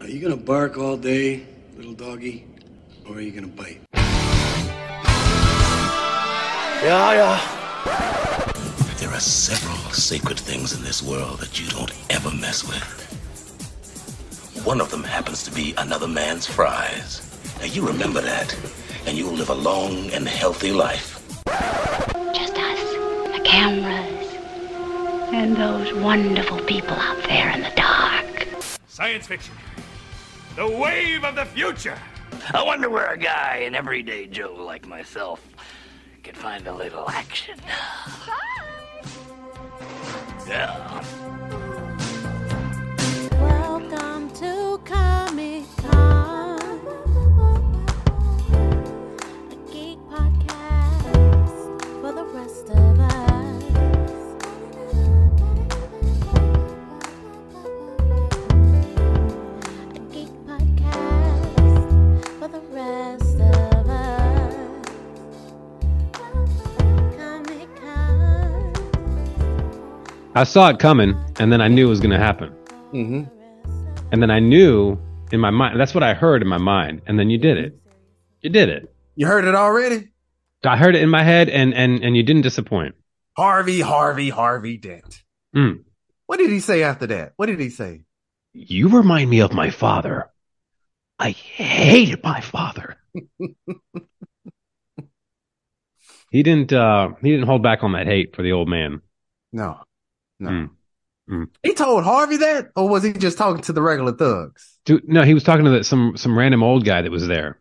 Are you gonna bark all day, little doggy? Or are you gonna bite? Yeah. There are several sacred things in this world that you don't ever mess with. One of them happens to be another man's fries. Now you remember that, and you'll live a long and healthy life. Just us, the cameras, and those wonderful people out there in the dark. Science fiction. The wave of the future. I wonder where a guy, an everyday Joe like myself, could find a little action. Yeah. Welcome to Comic-Con, a geek podcast for the rest of us. A geek podcast for the rest of us. Comic-Con. I saw it coming, and then I knew it was going to happen. Mm-hmm. And then I knew in my mind, that's what I heard in my mind. And then you did it. You did it. You heard it already? I heard it in my head, and you didn't disappoint. Harvey Dent. Mm. What did he say after that? What did he say? You remind me of my father. I hated my father. He didn't hold back on that hate for the old man. No. Mm. Mm. He told Harvey that, or was he just talking to the regular thugs? Dude, no, he was talking to some random old guy that was there.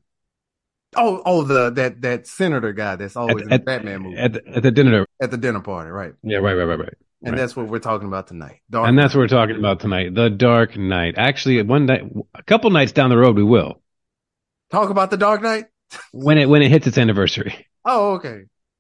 That senator guy that's always in the Batman movie. At the dinner. At the dinner party, right. Yeah, right. And that's what we're talking about tonight. That's what we're talking about tonight. The Dark Knight. Actually, a couple nights down the road, we will talk about the Dark Knight when it hits its anniversary. Oh, okay.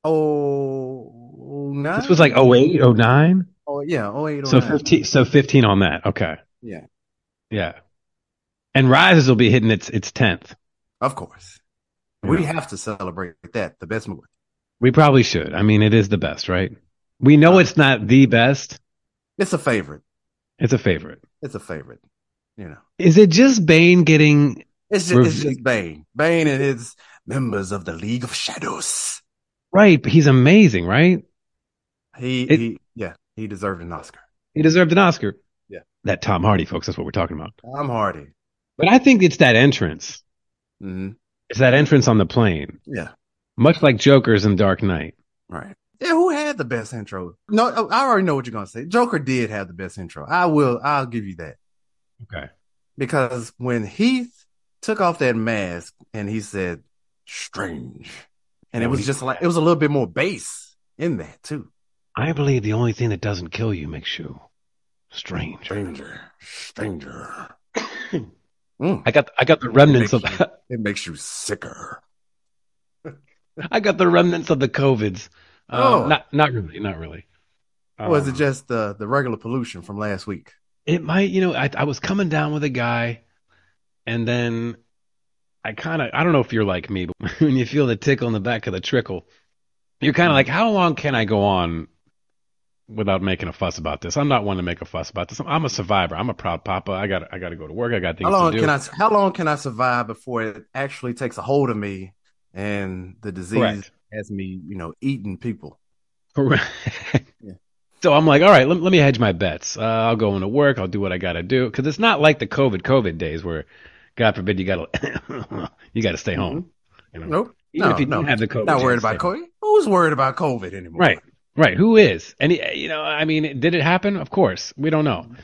Oh, 09? This was like 08, 09? Oh, yeah, 08, 09. So 15 on that. Okay. Yeah. And Rises will be hitting its 10th. Of course. Yeah. We have to celebrate that, the best movie. We probably should. I mean, it is the best, right? We know it's not the best. It's a favorite. It's a favorite. You know. Is it just Bane getting... It's just Bane. Bane and his members of the League of Shadows. Right, but he's amazing, right? He deserved an Oscar. He deserved an Oscar. Yeah. That Tom Hardy, folks, that's what we're talking about. Tom Hardy. But I think it's that entrance. Mm-hmm. It's that entrance on the plane. Yeah. Much like Joker's in Dark Knight. Right. Yeah, who had the best intro? No, I already know what you're going to say. Joker did have the best intro. I'll give you that. Okay. Because when Heath took off that mask and he said, strange. And it was just like, it was a little bit more bass in that too. I believe the only thing that doesn't kill you makes you strange. Stranger. I got the remnants of that. It makes you sicker. I got the remnants of the COVIDs. Not really. Was it just the regular pollution from last week? It might, I was coming down with a guy, and then I don't know if you're like me, but when you feel the tickle in the back of the trickle, you're kind of like, how long can I go on without making a fuss about this? I'm not one to make a fuss about this. I'm a survivor. I'm a proud papa. I got to go to work. I got things to do. How long can I survive before it actually takes a hold of me and the disease Correct. has me, eating people? Correct. Yeah. So I'm like, all right, let me hedge my bets. I'll go into work. I'll do what I got to do. Because it's not like the COVID days where, God forbid, you got to stay home. Nope. Even if you don't have the COVID. Not worried about COVID. Who's worried about COVID anymore? Right. Who is? And, did it happen? Of course. We don't know.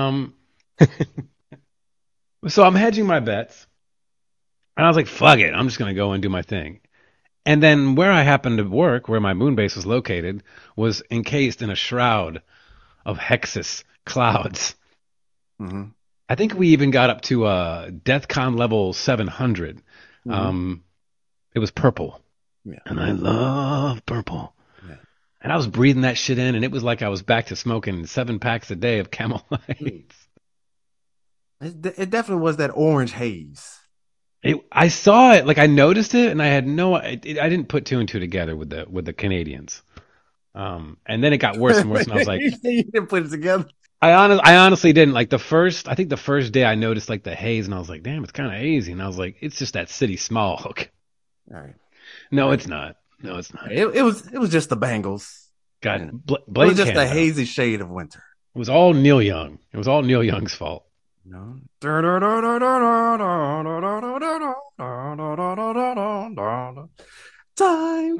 So I'm hedging my bets. And I was like, fuck it. I'm just going to go and do my thing. And then where I happened to work, where my moon base was located, was encased in a shroud of Hexus clouds. Mm-hmm. I think we even got up to DEFCON level 700. Mm-hmm. It was purple. Yeah. And I love purple. Yeah. And I was breathing that shit in, and it was like I was back to smoking 7 packs a day of Camel Lights. It definitely was that orange haze. I saw it, like I noticed it, and I had I didn't put 2 and 2 together with the Canadians. And then it got worse and worse, and I was like, you didn't put it together. I honestly didn't like I think the first day I noticed like the haze and I was like, damn, it's kind of hazy. And I was like, it's just that city smog. All right. No, it's not. No, it's not. It was just the Bangles. God, It blame was just Canada. a hazy shade of winter. It was all Neil Young. It was all Neil Young's fault. No. Time.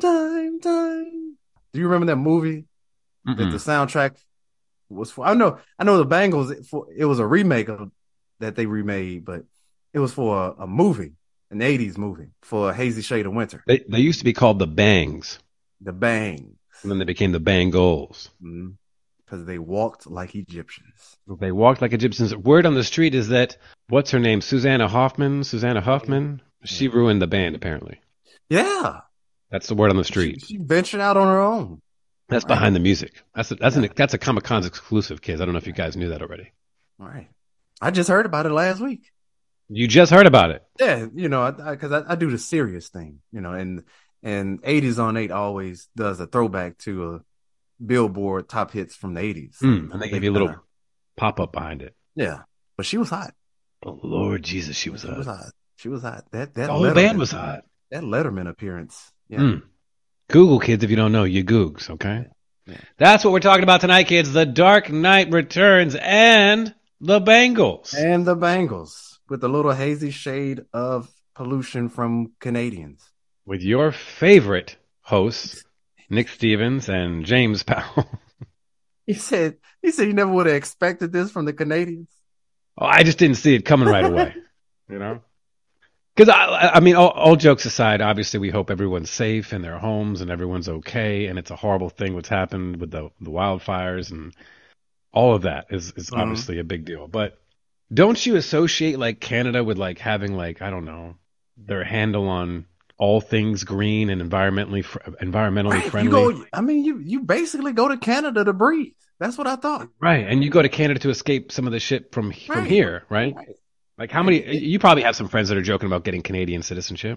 Do you remember that movie that the soundtrack was for? I know the Bangles. It was a remake that they remade, but it was for a movie, an '80s movie for a hazy shade of winter. They used to be called the Bangs, The Bang, and then they became the Bangles. because they walked like Egyptians. They walked like Egyptians. Word on the street is that what's her name, Susanna Hoffman. She ruined the band apparently. Yeah, That's the word on the street. she ventured out on her own. That's behind the music. That's a Comic Con's exclusive, kids. I don't know if you guys knew that already. All right, I just heard about it last week. You just heard about it. Yeah, because I do the serious thing, and 80s on 8 always does a throwback to a Billboard top hits from the 80s. And they give you a little pop up behind it. Yeah, but she was hot. Oh Lord Jesus, she was She hot. was hot. She was hot. That The whole band was hot. That Letterman appearance. Yeah. Google, kids, if you don't know, you googs, okay? Yeah. That's what we're talking about tonight, kids. The Dark Knight Returns and the Bangles. And the Bangles with a little hazy shade of pollution from Canadians. With your favorite hosts, Nick Stevens and James Powell. He said you never would have expected this from the Canadians. Oh, I just didn't see it coming right away, Because, I mean, all jokes aside, obviously we hope everyone's safe in their homes and everyone's okay, and it's a horrible thing what's happened with the wildfires, and all of that is obviously a big deal. But don't you associate, like, Canada with, like, having, like, I don't know, their handle on all things green and environmentally friendly? You basically go to Canada to breathe. That's what I thought. Right, and you go to Canada to escape some of the shit from here, right? Like how many? You probably have some friends that are joking about getting Canadian citizenship.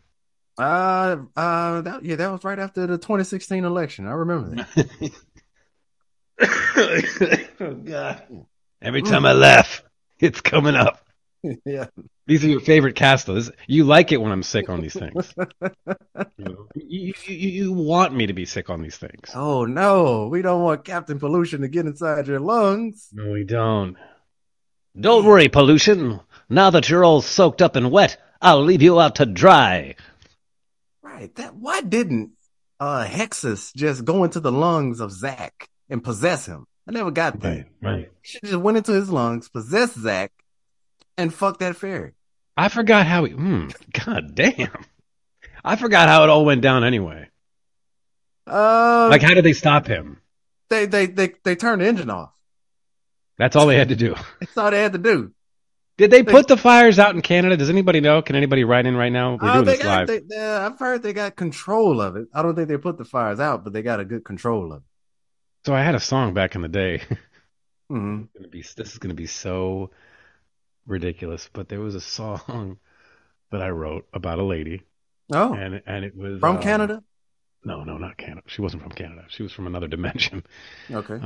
That was right after the 2016 election. I remember that. Oh God! Every time I laugh, it's coming up. Yeah. These are your favorite cast, though. You like it when I'm sick on these things. You want me to be sick on these things. Oh no, we don't want Captain Pollution to get inside your lungs. No, we don't. Don't worry, Pollution. Now that you're all soaked up and wet, I'll leave you out to dry. Right. Why didn't Hexus just go into the lungs of Zach and possess him? I never got that. Right. She just went into his lungs, possessed Zach, and fucked that fairy. I forgot how God damn. I forgot how it all went down anyway. Like, how did they stop him? They turned the engine off. That's all they had to do. That's all they had to do. Did they put the fires out in Canada? Does anybody know? Can anybody write in right now? We're doing this live. I've heard they got control of it. I don't think they put the fires out, but they got a good control of it. So I had a song back in the day. Mm-hmm. This is going to be so ridiculous, but there was a song that I wrote about a lady. Oh. And it was from Canada? No, not Canada. She wasn't from Canada. She was from another dimension. Okay.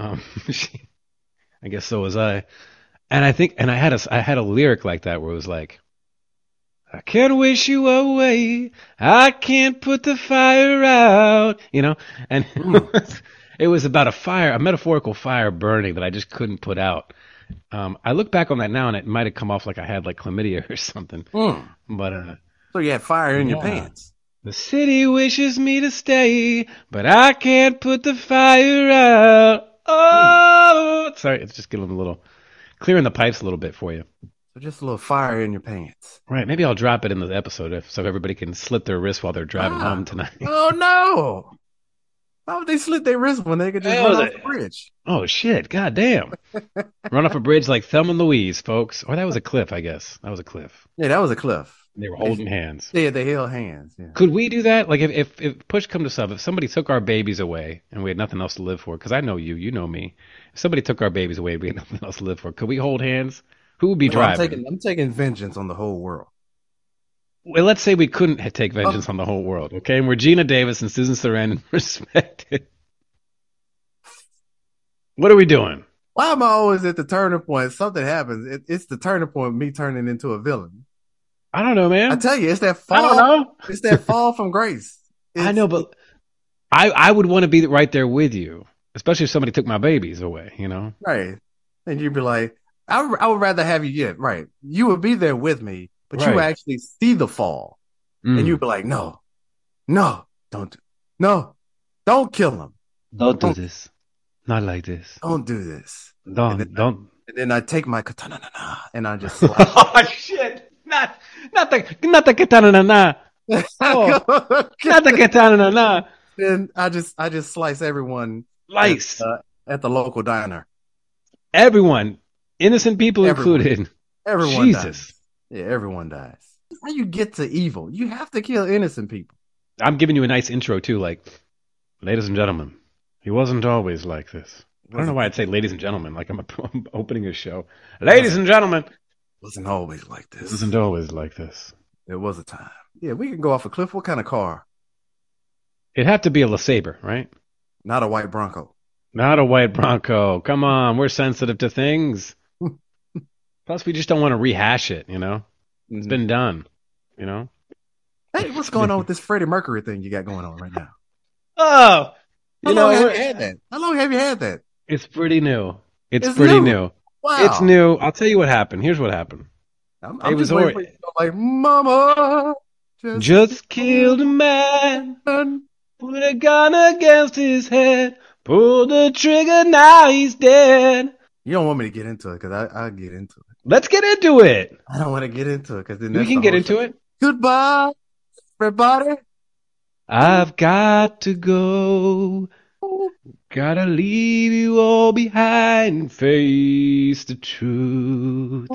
I guess so was I. And I had a lyric like that where it was like, I can't wish you away. I can't put the fire out, and it was about a metaphorical fire burning that I just couldn't put out. I look back on that now and it might have come off like I had like chlamydia or something. But, so you had fire in your pants. The city wishes me to stay, but I can't put the fire out. Oh, sorry, it's just getting a little clearing the pipes a little bit for you. So just a little fire in your pants. Right. Maybe I'll drop it in the episode so everybody can slit their wrists while they're driving home tonight. Oh no! Why would they slit their wrists when they could just run off the bridge? Oh shit! God damn! Run off a bridge like Thelma and Louise, folks. Or that was a cliff, I guess. That was a cliff. Yeah, that was a cliff. They were holding hands. Yeah, they held hands. Yeah. Could we do that? Like, if push come to shove, if somebody took our babies away and we had nothing else to live for, because I know you know me. If somebody took our babies away and we had nothing else to live for, could we hold hands? Who would be driving? I'm taking vengeance on the whole world. Well, let's say we couldn't take vengeance on the whole world, okay? And we're Gina Davis and Susan Sarandon, respected. What are we doing? Why am I always at the turning point? Something happens. It's the turning point of me turning into a villain. I don't know, man. I tell you, it's that fall. I don't know. It's that fall from grace. I know, but I would want to be right there with you, especially if somebody took my babies away, Right. And you'd be like, I would rather have you yet. Right. You would be there with me, but you would actually see the fall. And you'd be like, no, don't kill him. Don't do this. Not like this. Don't do this. Don't. And then I take my katana and I just oh shit! Not the katana na. Oh, not the katana na. Then I just slice everyone at the local diner. Everyone, innocent people included. Everyone Jesus. Dies. Yeah, everyone dies. That's how you get to evil. You have to kill innocent people. I'm giving you a nice intro too, like, ladies and gentlemen, he wasn't always like this. I don't know why I'd say ladies and gentlemen, like I'm opening a show. Ladies and gentlemen. Wasn't always like this. Wasn't always like this. There was a time. Yeah, we can go off a cliff. What kind of car? It'd have to be a LeSabre, right? Not a white Bronco. Not a white Bronco. Come on, we're sensitive to things. Plus, we just don't want to rehash it, It's been done, Hey, what's going on with this Freddie Mercury thing you got going on right now? Oh! How long have you had that? How long have you had that? It's pretty new. It's pretty new. Wow. It's new. I'll tell you what happened. Here's what happened. I'm just waiting for you to go like, Mama just killed a man. Put a gun against his head. Pull the trigger, now he's dead. You don't want me to get into it because I'll get into it. Let's get into it. I don't want to get into it because then we can get into it. Goodbye, everybody. I've got to go. Gotta leave you all behind and face the truth.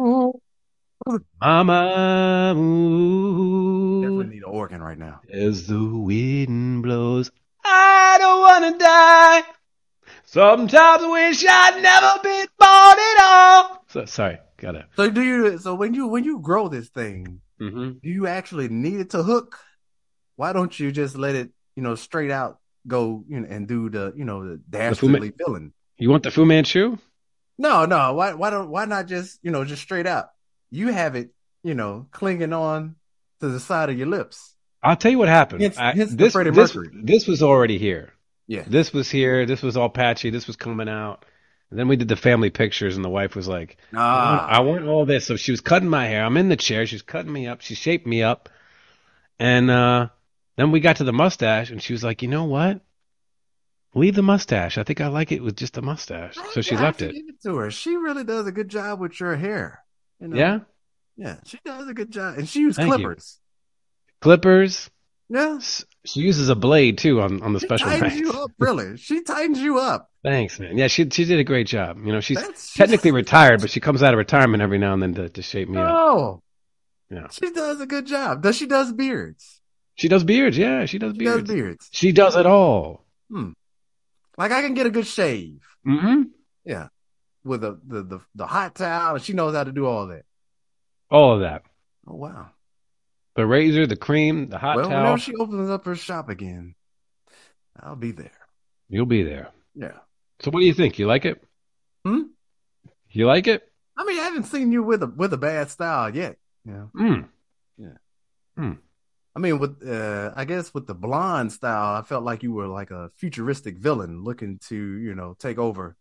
Mama, ooh, definitely need an organ right now. As the wind blows, I don't want to die. Sometimes I wish I'd never been born at all. Sorry, gotta. So when you grow this thing, do you actually need it to hook? Why don't you just let it, straight out go, and do the dastardly villain? You want the Fu Manchu? No. Why not just, just straight out? You have it, clinging on to the side of your lips. I'll tell you what happened. This was already here. Yeah. This was here. This was all patchy. This was coming out. And then we did the family pictures, and the wife was like, I want all this. So she was cutting my hair. I'm in the chair. She was cutting me up. She shaped me up. And then we got to the mustache, and she was like, you know what? Leave the mustache. I think I like it with just a mustache. So she left it. Give it to her. She really does a good job with your hair. Yeah? Yeah, she does a good job. And she uses clippers. Clippers? Yeah. She uses a blade, too, on the special tightens you up, really. She tightens you up. Thanks, man. Yeah, she did a great job. She's technically retired, but she comes out of retirement every now and then to shape me up. Oh. Yeah. She does a good job. She does beards? She does beards, yeah. She does beards. She does it all. Like I can get a good shave. Mm-hmm. Yeah. With the hot towel, and she knows how to do all that. All of that. Oh, wow. The razor, the cream, the hot towel. Whenever she opens up her shop again, I'll be there. You'll be there. Yeah. So what do you think? You like it? You like it? I mean, I haven't seen you with a bad style yet. Yeah. Yeah. I mean, I guess with the blonde style, I felt like you were like a futuristic villain looking to, take over,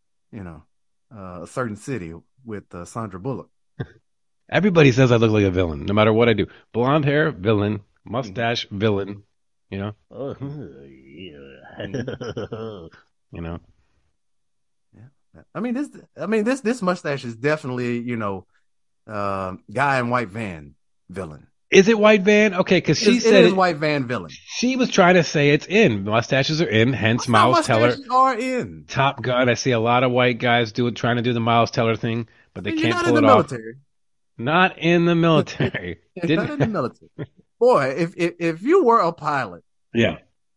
a certain city with Sandra Bullock. Everybody says I look like a villain, no matter what I do. Blonde hair, villain. Mustache, villain. Yeah. I mean, this mustache is definitely, guy in white van villain. Is it white van? Okay, because she said it is white van villain. She was trying to say it's in. Mustaches are in, hence Miles Teller. Mustaches are in. Top Gun. I see a lot of white guys trying to do the Miles Teller thing, but they can't pull it off. Military. Not in the military. Not in the military. Boy, if you were a pilot, yeah,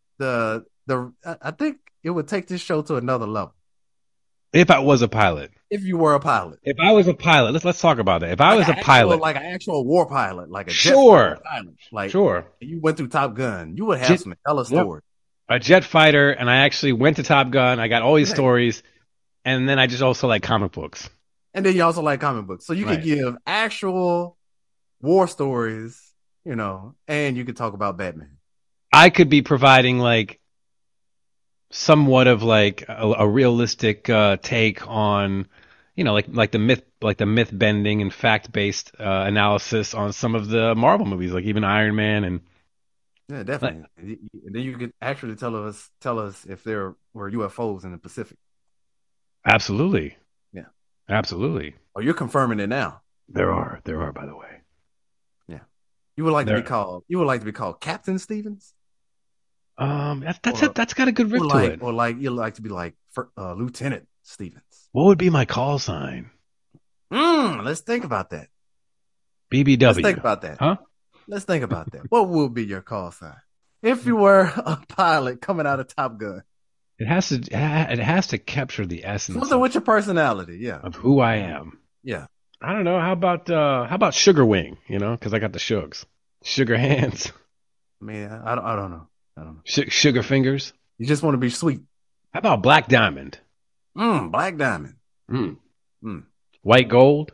I think it would take this show to another level. If I was a pilot. If you were a pilot. If I was a pilot, let's talk about that. If I was a pilot, like an actual war pilot, like a jet pilot, like sure, you went through Top Gun, you would have some hella stories. A jet fighter, and I actually went to Top Gun. I got all these stories. And then I just also like comic books. And then you also like comic books. So you Right. can give actual war stories, and you could talk about Batman. I could be providing like somewhat of like a realistic take on, like the myth bending and fact based analysis on some of the Marvel movies, like even Iron Man and. Yeah, definitely. And then you could actually tell us if there were UFOs in the Pacific. Absolutely. Yeah. Absolutely. Oh, you're confirming it now. There are, by the way. Yeah. You would like to be called Captain Stevens? That's got a good riff to it. Or like you'd like to be like Lieutenant Stevens. What would be my call sign? Let's think about that. BBW. Let's think about that. Huh? Let's think about that. What would be your call sign if you were a pilot coming out of Top Gun? It has to capture the essence Something with your personality, yeah, of who I am. Yeah. I don't know. How about Sugar Wing? Because I got the shugs, sugar hands. I mean, I don't know. Sugar fingers. You just want to be sweet. How about Black Diamond? Black Diamond. White Gold.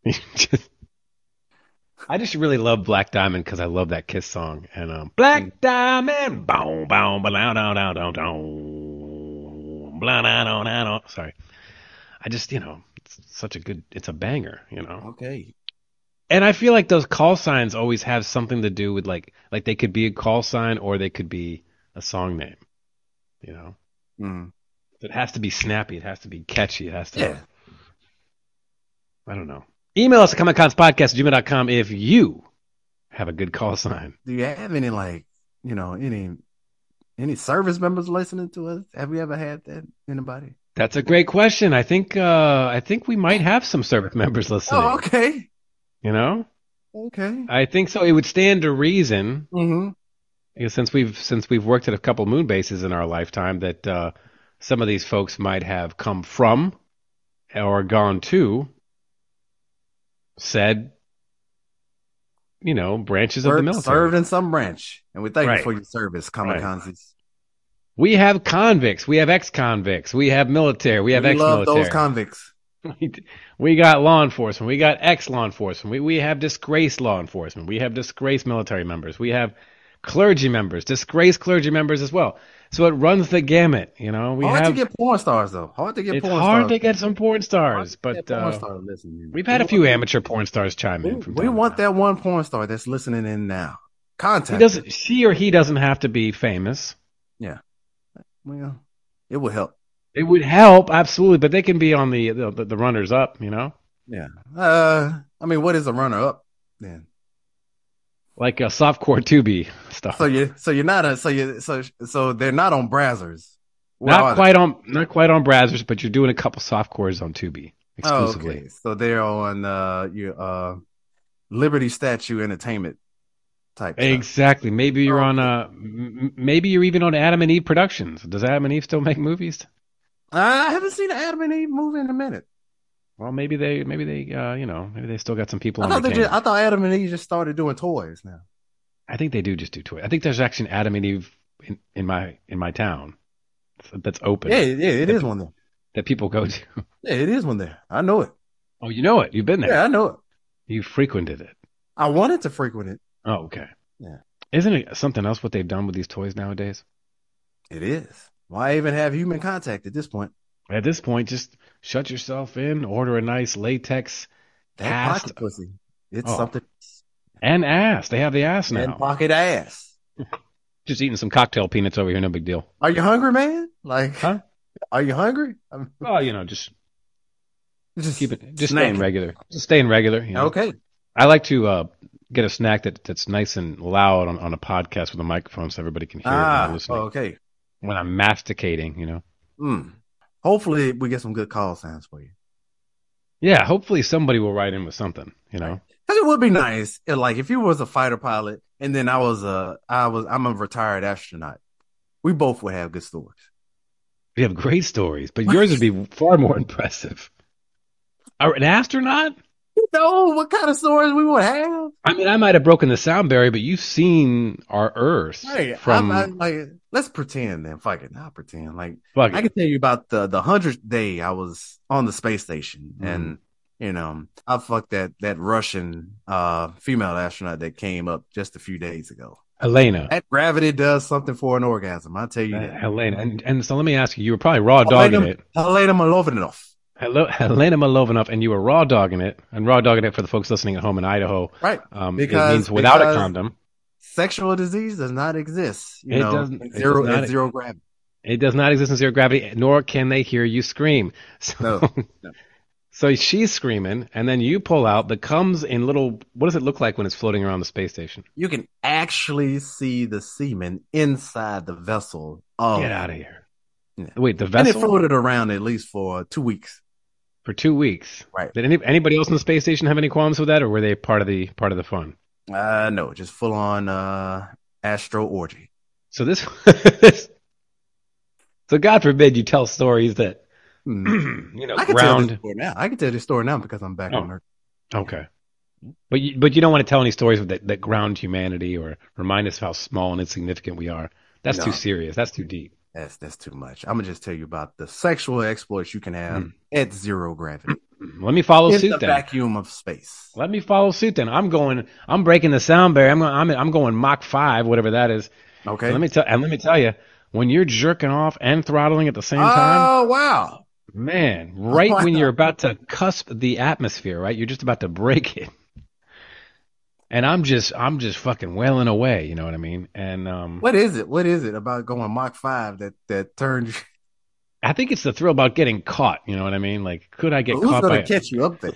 I just really love Black Diamond because I love that Kiss song. And Black Diamond, boom, boom, blah, down, down, down, down, blah, down, down. Sorry, I just it's a banger, Okay. And I feel like those call signs always have something to do with like they could be a call sign or they could be a song name, It has to be snappy. It has to be catchy. It has to. Yeah. I don't know. Email us at comicconspodcast@gmail.com if you have a good call sign. Do you have any any service members listening to us? Have you ever had that? Anybody? That's a great question. I think we might have some service members listening. Oh, okay. Okay. I think so. It would stand to reason. Mm-hmm. Since we've worked at a couple moon bases in our lifetime, that some of these folks might have come from or gone to said, branches of the military. Served in some branch. And we thank you Right. for your service, Comic-Consies. We have convicts. We have ex-convicts. We have military. We have ex-military. We love those convicts. We got law enforcement. We got ex-law enforcement. We have disgraced law enforcement. We have disgraced military members. We have clergy members, disgraced clergy members as well. So it runs the gamut, Hard to get porn stars, though. It's hard to get some porn stars, but we've had a few amateur porn stars chime in from time We to want time. that one porn star that's listening in now. Contact. She or he doesn't have to be famous. Yeah. Well, it would help. It would help, absolutely, but they can be on the runners up, Yeah. I mean, what is a runner up then? Like a softcore Tubi stuff. So you're not so they're not on Brazzers. Not quite on Brazzers, but you're doing a couple softcores on Tubi exclusively. Oh, okay. So they're on your Liberty Statue Entertainment type. Exactly. Maybe you're on maybe you're even on Adam and Eve Productions. Does Adam and Eve still make movies? I haven't seen an Adam and Eve movie in a minute. Well, maybe they maybe they still got some people on I thought Adam and Eve just started doing toys now. I think they do just do toys. I think there's actually an Adam and Eve in my town that's open. Yeah, it is one there. That people go to. Yeah, it is one there. I know it. Oh, you know it. You've been there. Yeah, I know it. You frequented it. I wanted to frequent it. Oh, okay. Yeah. Isn't it something else what they've done with these toys nowadays? It is. Why even have human contact at this point? At this point, just shut yourself in, order a nice latex ass. Pocket pussy. It's something. And ass. They have the ass now. And pocket ass. Just eating some cocktail peanuts over here, no big deal. Are you hungry, man? Huh? Are you hungry? Well, just keep it. Just snacking. staying regular. Just staying regular. Okay. I like to get a snack that's nice and loud on a podcast with a microphone so everybody can hear it when they're listening. Okay. When I'm masticating, Hopefully we get some good call signs for you. Yeah, hopefully somebody will write in with something, Because it would be nice, if you was a fighter pilot and then I'm a retired astronaut. We both would have good stories. We have great stories, but yours would be far more impressive. An astronaut? You know what kind of stories we would have? I mean, I might have broken the sound barrier, but you've seen our Earth Hey, from. like, let's pretend then. Fuck it, not pretend. Like, Fuck I it. can tell you about the 100th day I was on the space station, and I fucked that Russian female astronaut that came up just a few days ago. Helena. That gravity does something for an orgasm. I'll tell you that. Helena. And so let me ask you, you were probably raw dogging it. Helena Malovanov. Helena Malovanov, and you were raw dogging it, and raw dogging it for the folks listening at home in Idaho. Right. It means without a condom. Sexual disease does not exist. It doesn't. At zero gravity. It does not exist in zero gravity, nor can they hear you scream. So, No. So she's screaming, and then you pull out the comes in little. What does it look like when it's floating around the space station? You can actually see the semen inside the vessel. Get out of here. Yeah. Wait, the vessel? And it floated around at least for 2 weeks. For 2 weeks, right? Did anybody else in the space station have any qualms with that, or were they part of the fun? No, just full on astro orgy. So this, so God forbid you tell stories that I can tell this story now. I can tell this story now because I'm back on Earth. Okay, but you don't want to tell any stories that ground humanity or remind us how small and insignificant we are. That's too serious. That's too deep. That's too much. I'm gonna just tell you about the sexual exploits you can have at zero gravity. Let me follow suit in the then. Vacuum of space. Let me follow suit then. I'm breaking the sound barrier. I'm going Mach 5, whatever that is. Okay. Let me tell you, when you're jerking off and throttling at the same time. Oh wow. Man, when you're about to cusp the atmosphere, right? You're just about to break it. And I'm just fucking wailing away, you know what I mean? And what is it? What is it about going Mach 5 that turns you? I think it's the thrill about getting caught, you know what I mean? Like, could I get caught by... Who's going to catch you up there?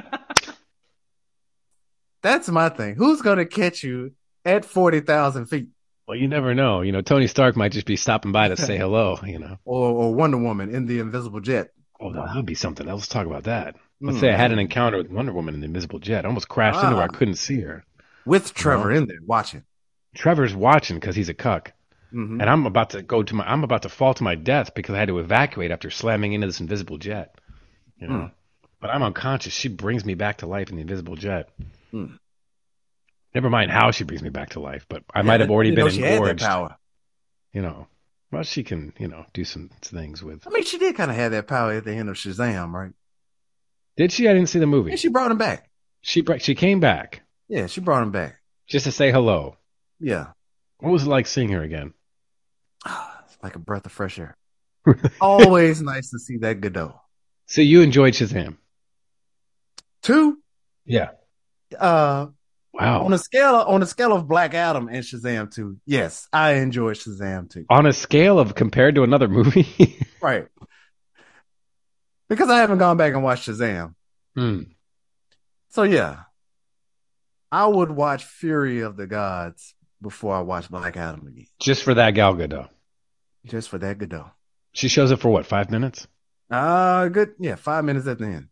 That's my thing. Who's going to catch you at 40,000 feet? Well, you never know. You know, Tony Stark might just be stopping by to say hello, you know. Or Wonder Woman in the Invisible Jet. Oh, that would be something else. Let's talk about that. Let's say I had an encounter with Wonder Woman in the Invisible Jet. I almost crashed into her. I couldn't see her. With Trevor in there watching. Trevor's watching because he's a cuck. Mm-hmm. And I'm about to fall to my death because I had to evacuate after slamming into this invisible jet. You know? But I'm unconscious. She brings me back to life in the invisible jet. Never mind how she brings me back to life, but I might have already been engorged. Had that power. You know. Well, she can, do some things with. I mean, she did kind of have that power at the end of Shazam, right? Did she? I didn't see the movie. And she brought him back. She came back. Yeah, she brought him back. Just to say hello. Yeah. What was it like seeing her again? It's like a breath of fresh air. Always nice to see that Godot. So you enjoyed Shazam? 2? Yeah. Wow. On a scale of Black Adam and Shazam 2, yes, I enjoyed Shazam 2. On a scale of compared to another movie? Right. Because I haven't gone back and watched Shazam. So yeah. I would watch Fury of the Gods before I watch Black Adam again. Just for that Gal Gadot. Just for that Godot. She shows up for what, 5 minutes? Good. Yeah, 5 minutes at the end.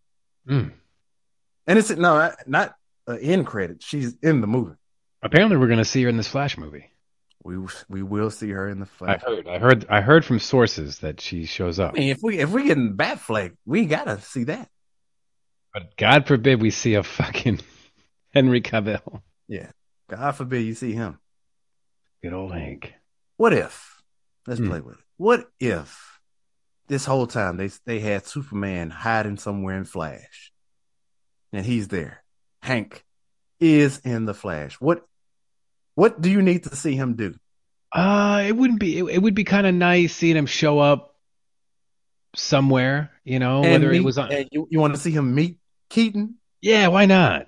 And it's not end credit. She's in the movie. Apparently, we're going to see her in this Flash movie. We will see her in the Flash. I heard from sources that she shows up. I mean, if we get in Batfleck, we gotta see that. But God forbid we see a fucking Henry Cavill. Yeah, God forbid you see him. Good old Hank. What if? Let's play with it. What if this whole time they had Superman hiding somewhere in Flash, and he's there? Hank is in the Flash. What do you need to see him do? It would be kind of nice seeing him show up somewhere, whether it was on. You want to see him meet Keaton? Yeah, why not?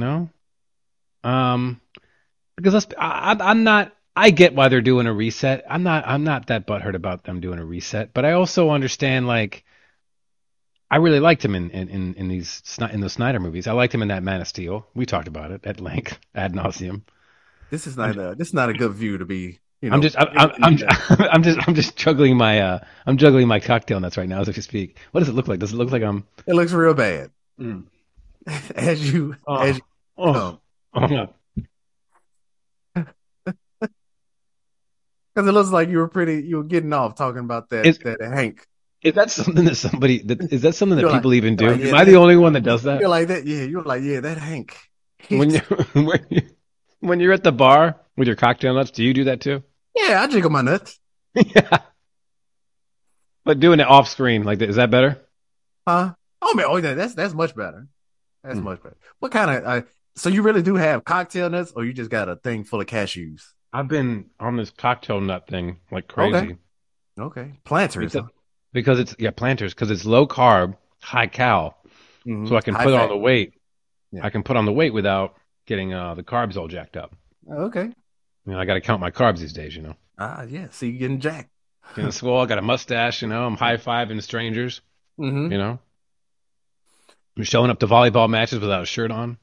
Because I'm not. I get why they're doing a reset. I'm not that butthurt about them doing a reset, but I also understand, like, I really liked him in the Snyder movies. I liked him in that Man of Steel. We talked about it at length, ad nauseum. This is not a good view to be. I'm just juggling my cocktail nuts right now as we speak. What does it look like? Does it look like I'm? It looks real bad. As you because it looks like you were getting off talking about that Hank. Is that something that is that something that You're like- people even do? you're like, yeah, Am I the only one that does that? You're like that. Yeah, you're like, yeah, that Hank. When you when you're at the bar with your cocktail nuts, do you do that too? Yeah, I jiggle my nuts. Yeah. But doing it off screen like that, is that better? Huh? Oh man, yeah, that's much better. That's much better. What kind of? So you really do have cocktail nuts, or you just got a thing full of cashews? I've been on this cocktail nut thing like crazy. Okay, planters. Because it's planters because it's low carb, high cal, so I can put on the weight. Yeah. I can put on the weight without getting the carbs all jacked up. Okay. I got to count my carbs these days, Yeah. So you're getting jacked. Getting swole, I got a mustache, I'm high fiving strangers, I'm showing up to volleyball matches without a shirt on,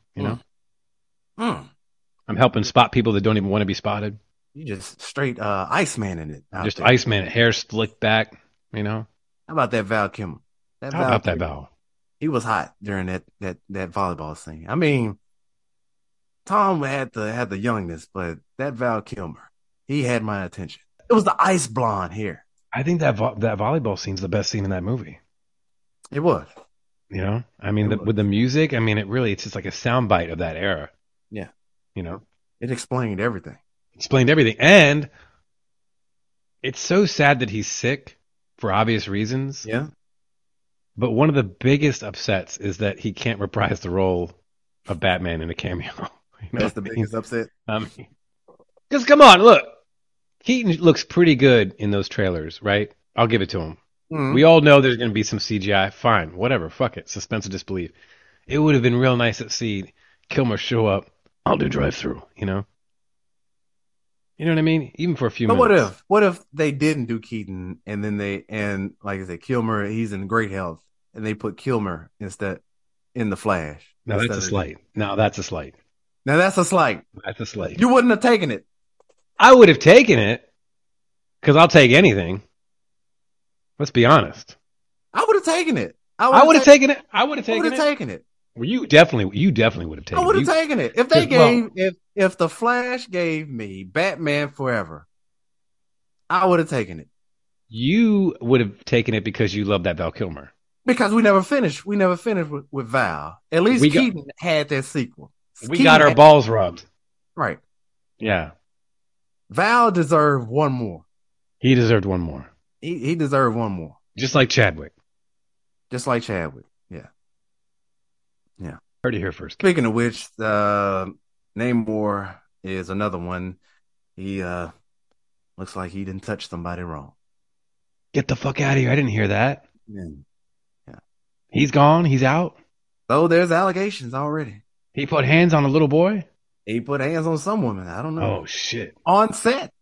I'm helping spot people that don't even want to be spotted. You just straight Iceman in it. Just there. Iceman, hair slicked back, How about that Val Kilmer? How about that Val? He was hot during that volleyball scene. I mean, Tom had the youngness, but that Val Kilmer, he had my attention. It was the ice blonde hair. I think that volleyball scene's the best scene in that movie. It was. I mean, with the music, it's just like a soundbite of that era. Yeah. It explained everything. And it's so sad that he's sick for obvious reasons. Yeah. But one of the biggest upsets is that he can't reprise the role of Batman in a cameo. That's the biggest upset. Because come on, look. Keaton looks pretty good in those trailers, right? I'll give it to him. Mm-hmm. We all know there's going to be some CGI. Fine, whatever. Fuck it. Suspense of disbelief. It would have been real nice to see Kilmer show up. I'll do drive-through, You know what I mean? Even for a few minutes. What if they didn't do Keaton and then like I said, Kilmer, he's in great health, and they put Kilmer instead in the Flash? Now that's a slight. That's a slight. That's a slight. You wouldn't have taken it. I would have taken it because I'll take anything. Let's be honest. I would have taken it. I would have taken it. Well, you definitely would have taken it. I would have taken it. If they gave, if the Flash gave me Batman Forever, I would have taken it. You would have taken it because you love that Val Kilmer. Because we never finished with Val. At least Keaton had that sequel. We got our balls rubbed. Right. Yeah. Val deserved one more. He deserved one more. He deserved one more. Just like Chadwick. Yeah. Yeah. Heard it here first. Speaking of which, Namor is another one. He looks like he didn't touch somebody wrong. Get the fuck out of here. I didn't hear that. Yeah. He's gone. He's out. So there's allegations already. He put hands on a little boy? He put hands on some woman. I don't know. Oh, shit. On set.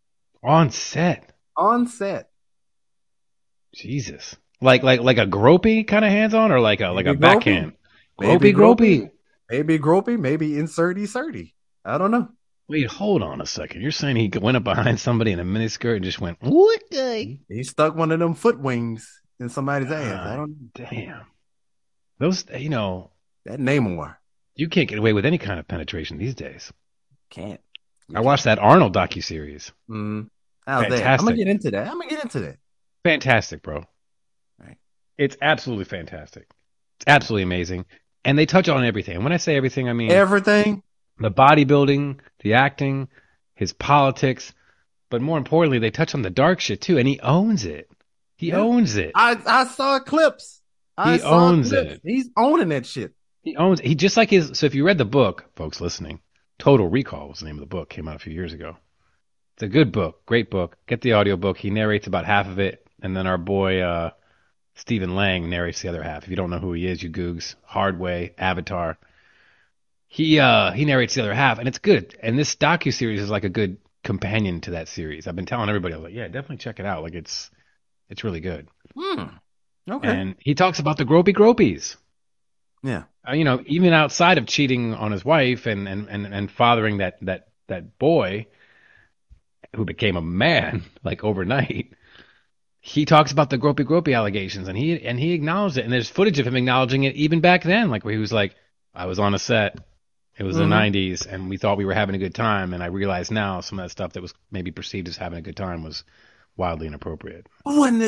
Jesus. Like a gropey kind of hands on, or like a backhand? Maybe gropey. Maybe gropey. Maybe inserty. I don't know. Wait, hold on a second. You're saying he went up behind somebody in a miniskirt and just went, what? He stuck one of them foot wings in somebody's ass. I don't know. Damn. Those, that Namor. You can't get away with any kind of penetration these days. Can't. I watched that Arnold docuseries. Mm-hmm. How's that? I'm gonna get into that. Fantastic, bro. Right. It's absolutely fantastic. It's absolutely amazing. And they touch on everything. And when I say everything, I mean everything. The bodybuilding, the acting, his politics, but more importantly, they touch on the dark shit too, and he owns it. He owns it. I saw clips. He owns it. He's owning that shit. He owns it. He just like his. So if you read the book, folks listening, Total Recall was the name of the book. Came out a few years ago. It's a good book, great book. Get the audiobook. He narrates about half of it, and then our boy Stephen Lang narrates the other half. If you don't know who he is, you googs. Hardway, Avatar. He narrates the other half, and it's good. And this docuseries is like a good companion to that series. I've been telling everybody, I was like, yeah, definitely check it out. Like it's really good. Okay. And he talks about the gropies. Yeah. Even outside of cheating on his wife and fathering that boy who became a man like overnight, he talks about the gropey allegations, and he acknowledged it. And there's footage of him acknowledging it even back then, like where he was like, I was on a set. It was the 90s, and we thought we were having a good time, and I realize now some of that stuff that was maybe perceived as having a good time was wildly inappropriate. Wasn't it a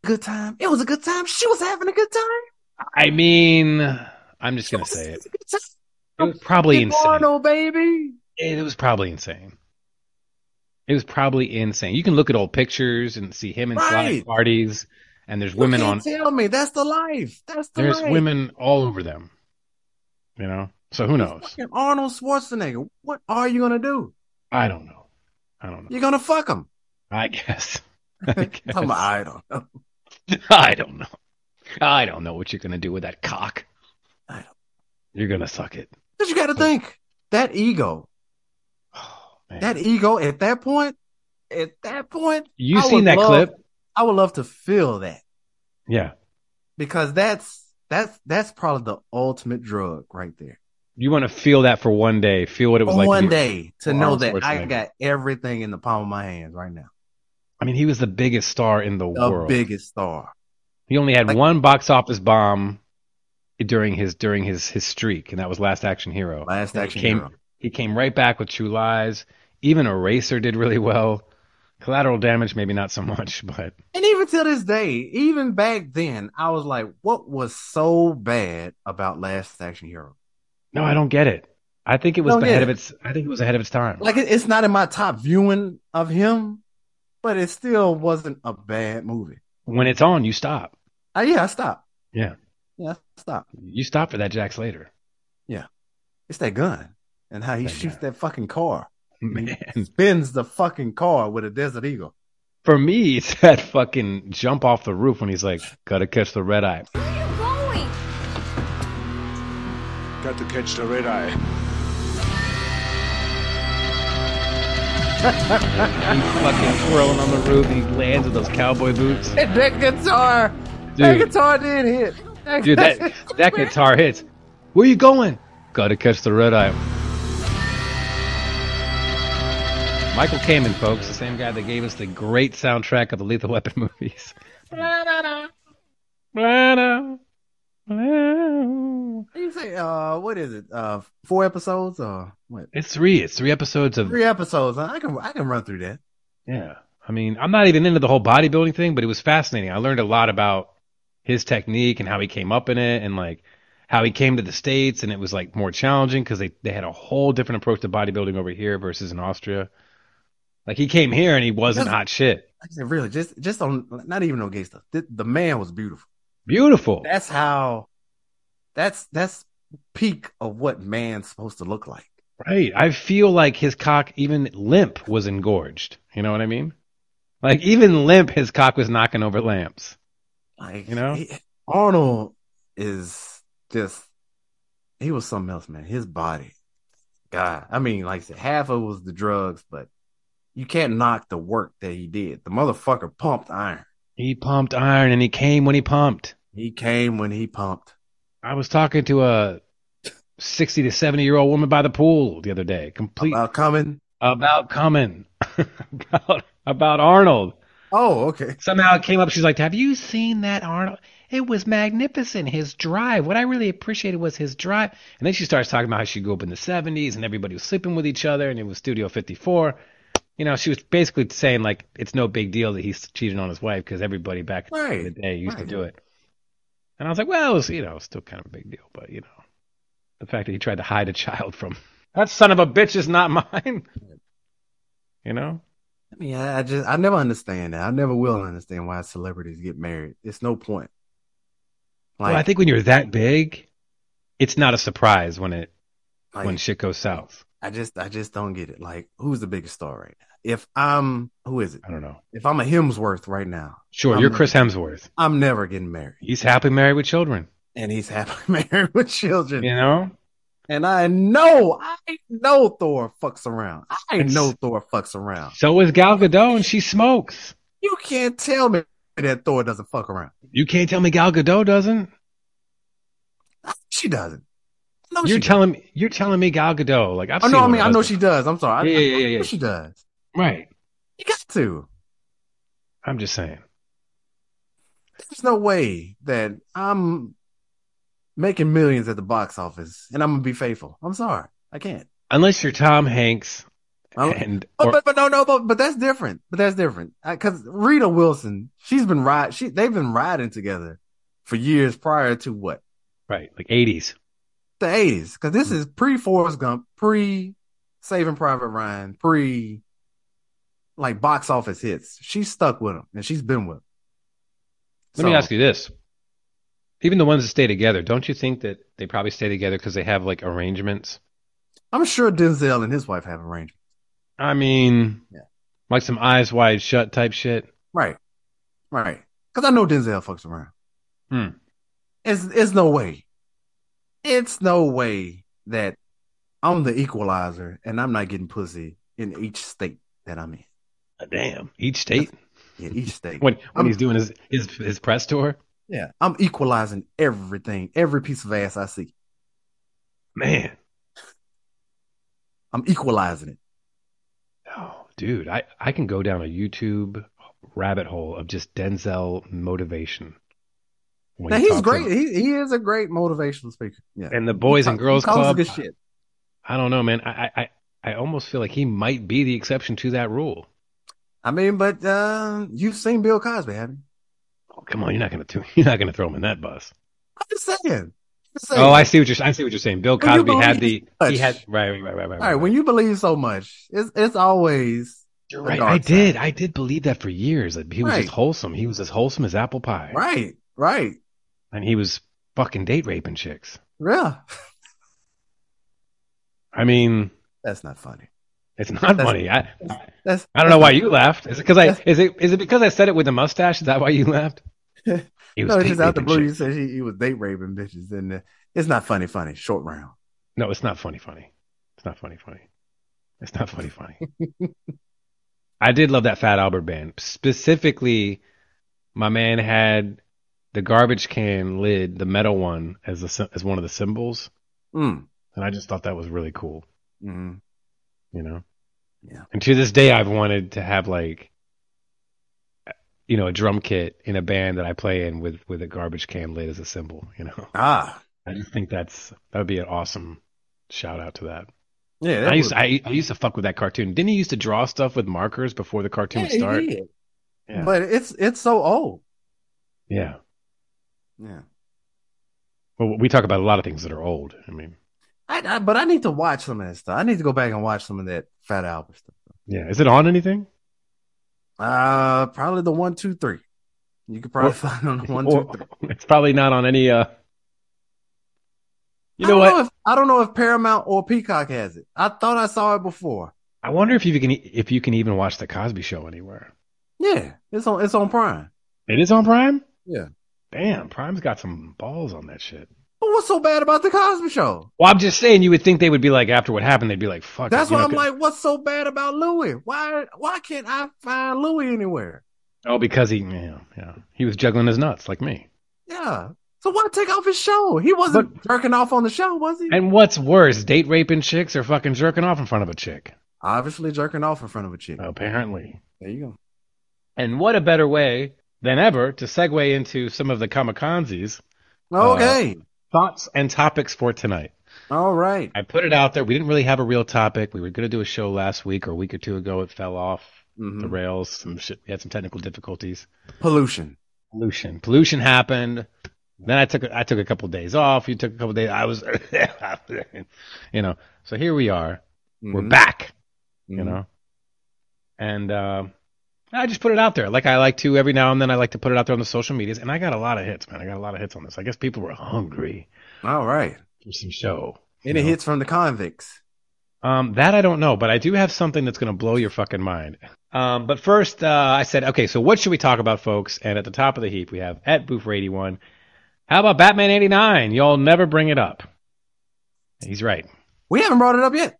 good time. It was a good time. She was having a good time. I mean, I'm just gonna say it. It was probably insane. Arnold, baby. It was probably insane. It was probably insane. You can look at old pictures and see him in slide parties, and there's women on. Tell me that's the life. There's women all over them. You know, so who knows? Arnold Schwarzenegger. What are you gonna do? I don't know. You're gonna fuck him. I guess. I don't know. I don't know. I don't know what you're gonna do with that cock. You're gonna suck it. But you got to think that ego. Man. That ego at that point. You seen that clip? I would love to feel that. Yeah. Because that's probably the ultimate drug right there. You want to feel that for one day. Feel what it was like. One day to know that I Schwarzenegger. got everything in the palm of my hands right now. I mean, he was the biggest star in the world. The biggest star. He only had one box office bomb during his streak, and that was Last Action Hero. Hero. He came right back with True Lies. Even Eraser did really well. Collateral Damage, maybe not so much, but. And even till this day, even back then, I was like, what was so bad about Last Action Hero? No, I don't get it. I think it was ahead of its time. Like it's not in my top viewing of him, but it still wasn't a bad movie. When it's on, you stop. I stop. Yeah. Yeah, stop. You stop for that Jack Slater. Yeah. It's that gun and how he shoots that fucking car. Man. He spins the fucking car with a Desert Eagle. For me, it's that fucking jump off the roof when he's like, gotta catch the red eye. Where are you going? Got to catch the red eye. He's fucking twirling on the roof and he lands with those cowboy boots. That guitar. Dude. That guitar did hit. Dude, that guitar hits. Where you going? Gotta catch the red eye. Michael Kamen, folks, the same guy that gave us the great soundtrack of the Lethal Weapon movies. You say, what is it? 4 episodes or what? It's 3. It's 3 episodes of 3 episodes. I can run through that. Yeah. I mean, I'm not even into the whole bodybuilding thing, but it was fascinating. I learned a lot about his technique and how he came up in it and like how he came to the States, and it was like more challenging because they had a whole different approach to bodybuilding over here versus in Austria. Like he came here and he wasn't hot shit. I said, really, just on not even on gay stuff. The man was beautiful. Beautiful. That's peak of what man's supposed to look like. Right. I feel like his cock, even limp, was engorged. You know what I mean? Like even limp, his cock was knocking over lamps. Like, you know, Arnold is just, he was something else, man. His body, God. I mean, like I said, half of it was the drugs, but you can't knock the work that he did. The motherfucker pumped iron. He pumped iron, and he came when he pumped. He came when he pumped. I was talking to a 60 to 70-year-old woman by the pool the other day. About coming? About Arnold. Oh, okay. Somehow it came up. She's like, have you seen that Arnold? It was magnificent. His drive. What I really appreciated was his drive. And then she starts talking about how she grew up in the 70s and everybody was sleeping with each other and it was Studio 54. You know, she was basically saying, like, it's no big deal that he's cheating on his wife because everybody back in the day used to do it. And I was like, well, it was, you know, still kind of a big deal. But, you know, the fact that he tried to hide a child from that son of a bitch is not mine. You know? I mean, I never understand that. I never will understand why celebrities get married. It's no point. Like, well, I think when you're that big, it's not a surprise when shit goes south. I just don't get it. Like, who's the biggest star right now? Who is it? I don't know. If I'm a Hemsworth right now. Sure, you're Chris Hemsworth. I'm never getting married. He's happily married with children. And he's happily married with children. You know? And I know Thor fucks around. I know Thor fucks around. So is Gal Gadot, and she smokes. You can't tell me that Thor doesn't fuck around. You can't tell me Gal Gadot doesn't? She doesn't. You're telling me Gal Gadot. Like, I know she does. I'm sorry. Yeah. I know she does. Right. You got to. I'm just saying. There's no way that I'm making millions at the box office and I'm going to be faithful. I'm sorry. I can't. Unless you're Tom Hanks And but that's different. But that's different because Rita Wilson, they've been riding together for years prior to what? Right, like 80s. The 80s, because this is pre Forrest Gump, pre Saving Private Ryan, pre like box office hits. She's stuck with him, and she's been with him. Let me ask you this: even the ones that stay together, don't you think that they probably stay together because they have like arrangements? I'm sure Denzel and his wife have arrangements. I mean, like some Eyes Wide Shut type shit. Right. Because I know Denzel fucks around. It's no way. It's no way that I'm the equalizer and I'm not getting pussy in each state that I'm in. Damn, each state? Yeah, each state. when he's doing his press tour? Yeah, I'm equalizing everything, every piece of ass I see. Man. I'm equalizing it. Oh, dude, I can go down a YouTube rabbit hole of just Denzel motivation. Now he's great. He is a great motivational speaker. Yeah. And the Boys and Girls Club. Good shit. I don't know, man. I almost feel like he might be the exception to that rule. I mean, but you've seen Bill Cosby, haven't you? Oh, come on, you're not gonna throw him in that bus. I'm just saying. Oh, I see what you're saying. Bill Cosby had right. All right, when you believe so much, it's always. You're right. I did believe that for years. Like, he was just wholesome. He was as wholesome as apple pie. Right. And he was fucking date raping chicks. Yeah. I mean, that's not funny. It's not funny. I don't know why you laughed. Is it because I said it with a mustache? Is that why you laughed? No, it's just out the blue. You said he was date raping bitches, and it's not funny. Short round. No, it's not funny. It's not funny. It's not funny. I did love that Fat Albert band. Specifically, my man had the garbage can lid, the metal one, as one of the symbols. And I just thought that was really cool. Mm-hmm. You know? Yeah. And to this day, I've wanted to have like, you know, a drum kit in a band that I play in with a garbage can lid as a symbol, you know? I just think that would be an awesome shout out to that. Yeah. I used to fuck with that cartoon. Didn't he used to draw stuff with markers before the cartoon started? He did. Yeah. But it's so old. Yeah. Yeah. Well, we talk about a lot of things that are old. I mean, but I need to watch some of that stuff. I need to go back and watch some of that Fat Albert stuff. Yeah. Is it on anything? Probably the 1, 2, 3. You could probably find on the 1, 2, 3. It's probably not on any. You know what? I don't know if Paramount or Peacock has it. I thought I saw it before. I wonder if you can even watch the Cosby Show anywhere. Yeah, it's on Prime. It is on Prime? Yeah. Damn, Prime's got some balls on that shit. But what's so bad about the Cosby Show? Well, I'm just saying, you would think they would be like, after what happened, they'd be like, fuck. That's why I'm like, what's so bad about Louis? Why can't I find Louis anywhere? Oh, because he was juggling his nuts like me. Yeah. So why take off his show? He wasn't jerking off on the show, was he? And what's worse, date raping chicks or fucking jerking off in front of a chick? Obviously jerking off in front of a chick. Apparently. There you go. And what a better way than ever to segue into some of the kamikazes. Okay. Thoughts and topics for tonight. All right. I put it out there. We didn't really have a real topic. We were going to do a show last week or a week or two ago. It fell off the rails. Some shit. We had some technical difficulties. Pollution happened. Then I took a couple of days off. You took a couple of days. I was, you know. So here we are. We're back. You know. And I just put it out there. Like I like to every now and then. I like to put it out there on the social medias, and I got a lot of hits, man. I got a lot of hits on this. I guess people were hungry. All right. For some show. Any hits from the convicts? That I don't know, but I do have something that's going to blow your fucking mind. But first, I said, okay, so what should we talk about, folks? And at the top of the heap, we have at Boofer81. How about Batman 89? Y'all never bring it up. He's right. We haven't brought it up yet.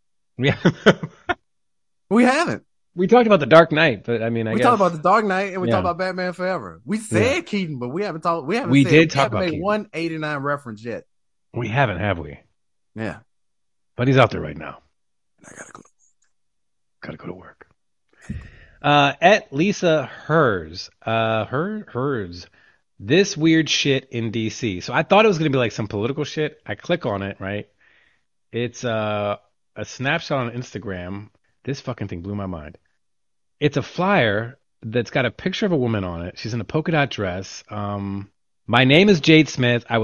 We haven't. We talked about the Dark Knight, but I mean, we talked about the Dark Knight and we talked about Batman Forever. We said Keaton, but we haven't talked. We did talk about Keaton. 189 reference yet. We haven't, have we? Yeah. But he's out there right now. I gotta go. Gotta go to work. At Lisa Hers, Herds, this weird shit in DC. So I thought it was gonna be like some political shit. I click on it, right? It's a snapshot on Instagram. This fucking thing blew my mind. It's a flyer that's got a picture of a woman on it. She's in a polka dot dress. My name is Jade Smith. I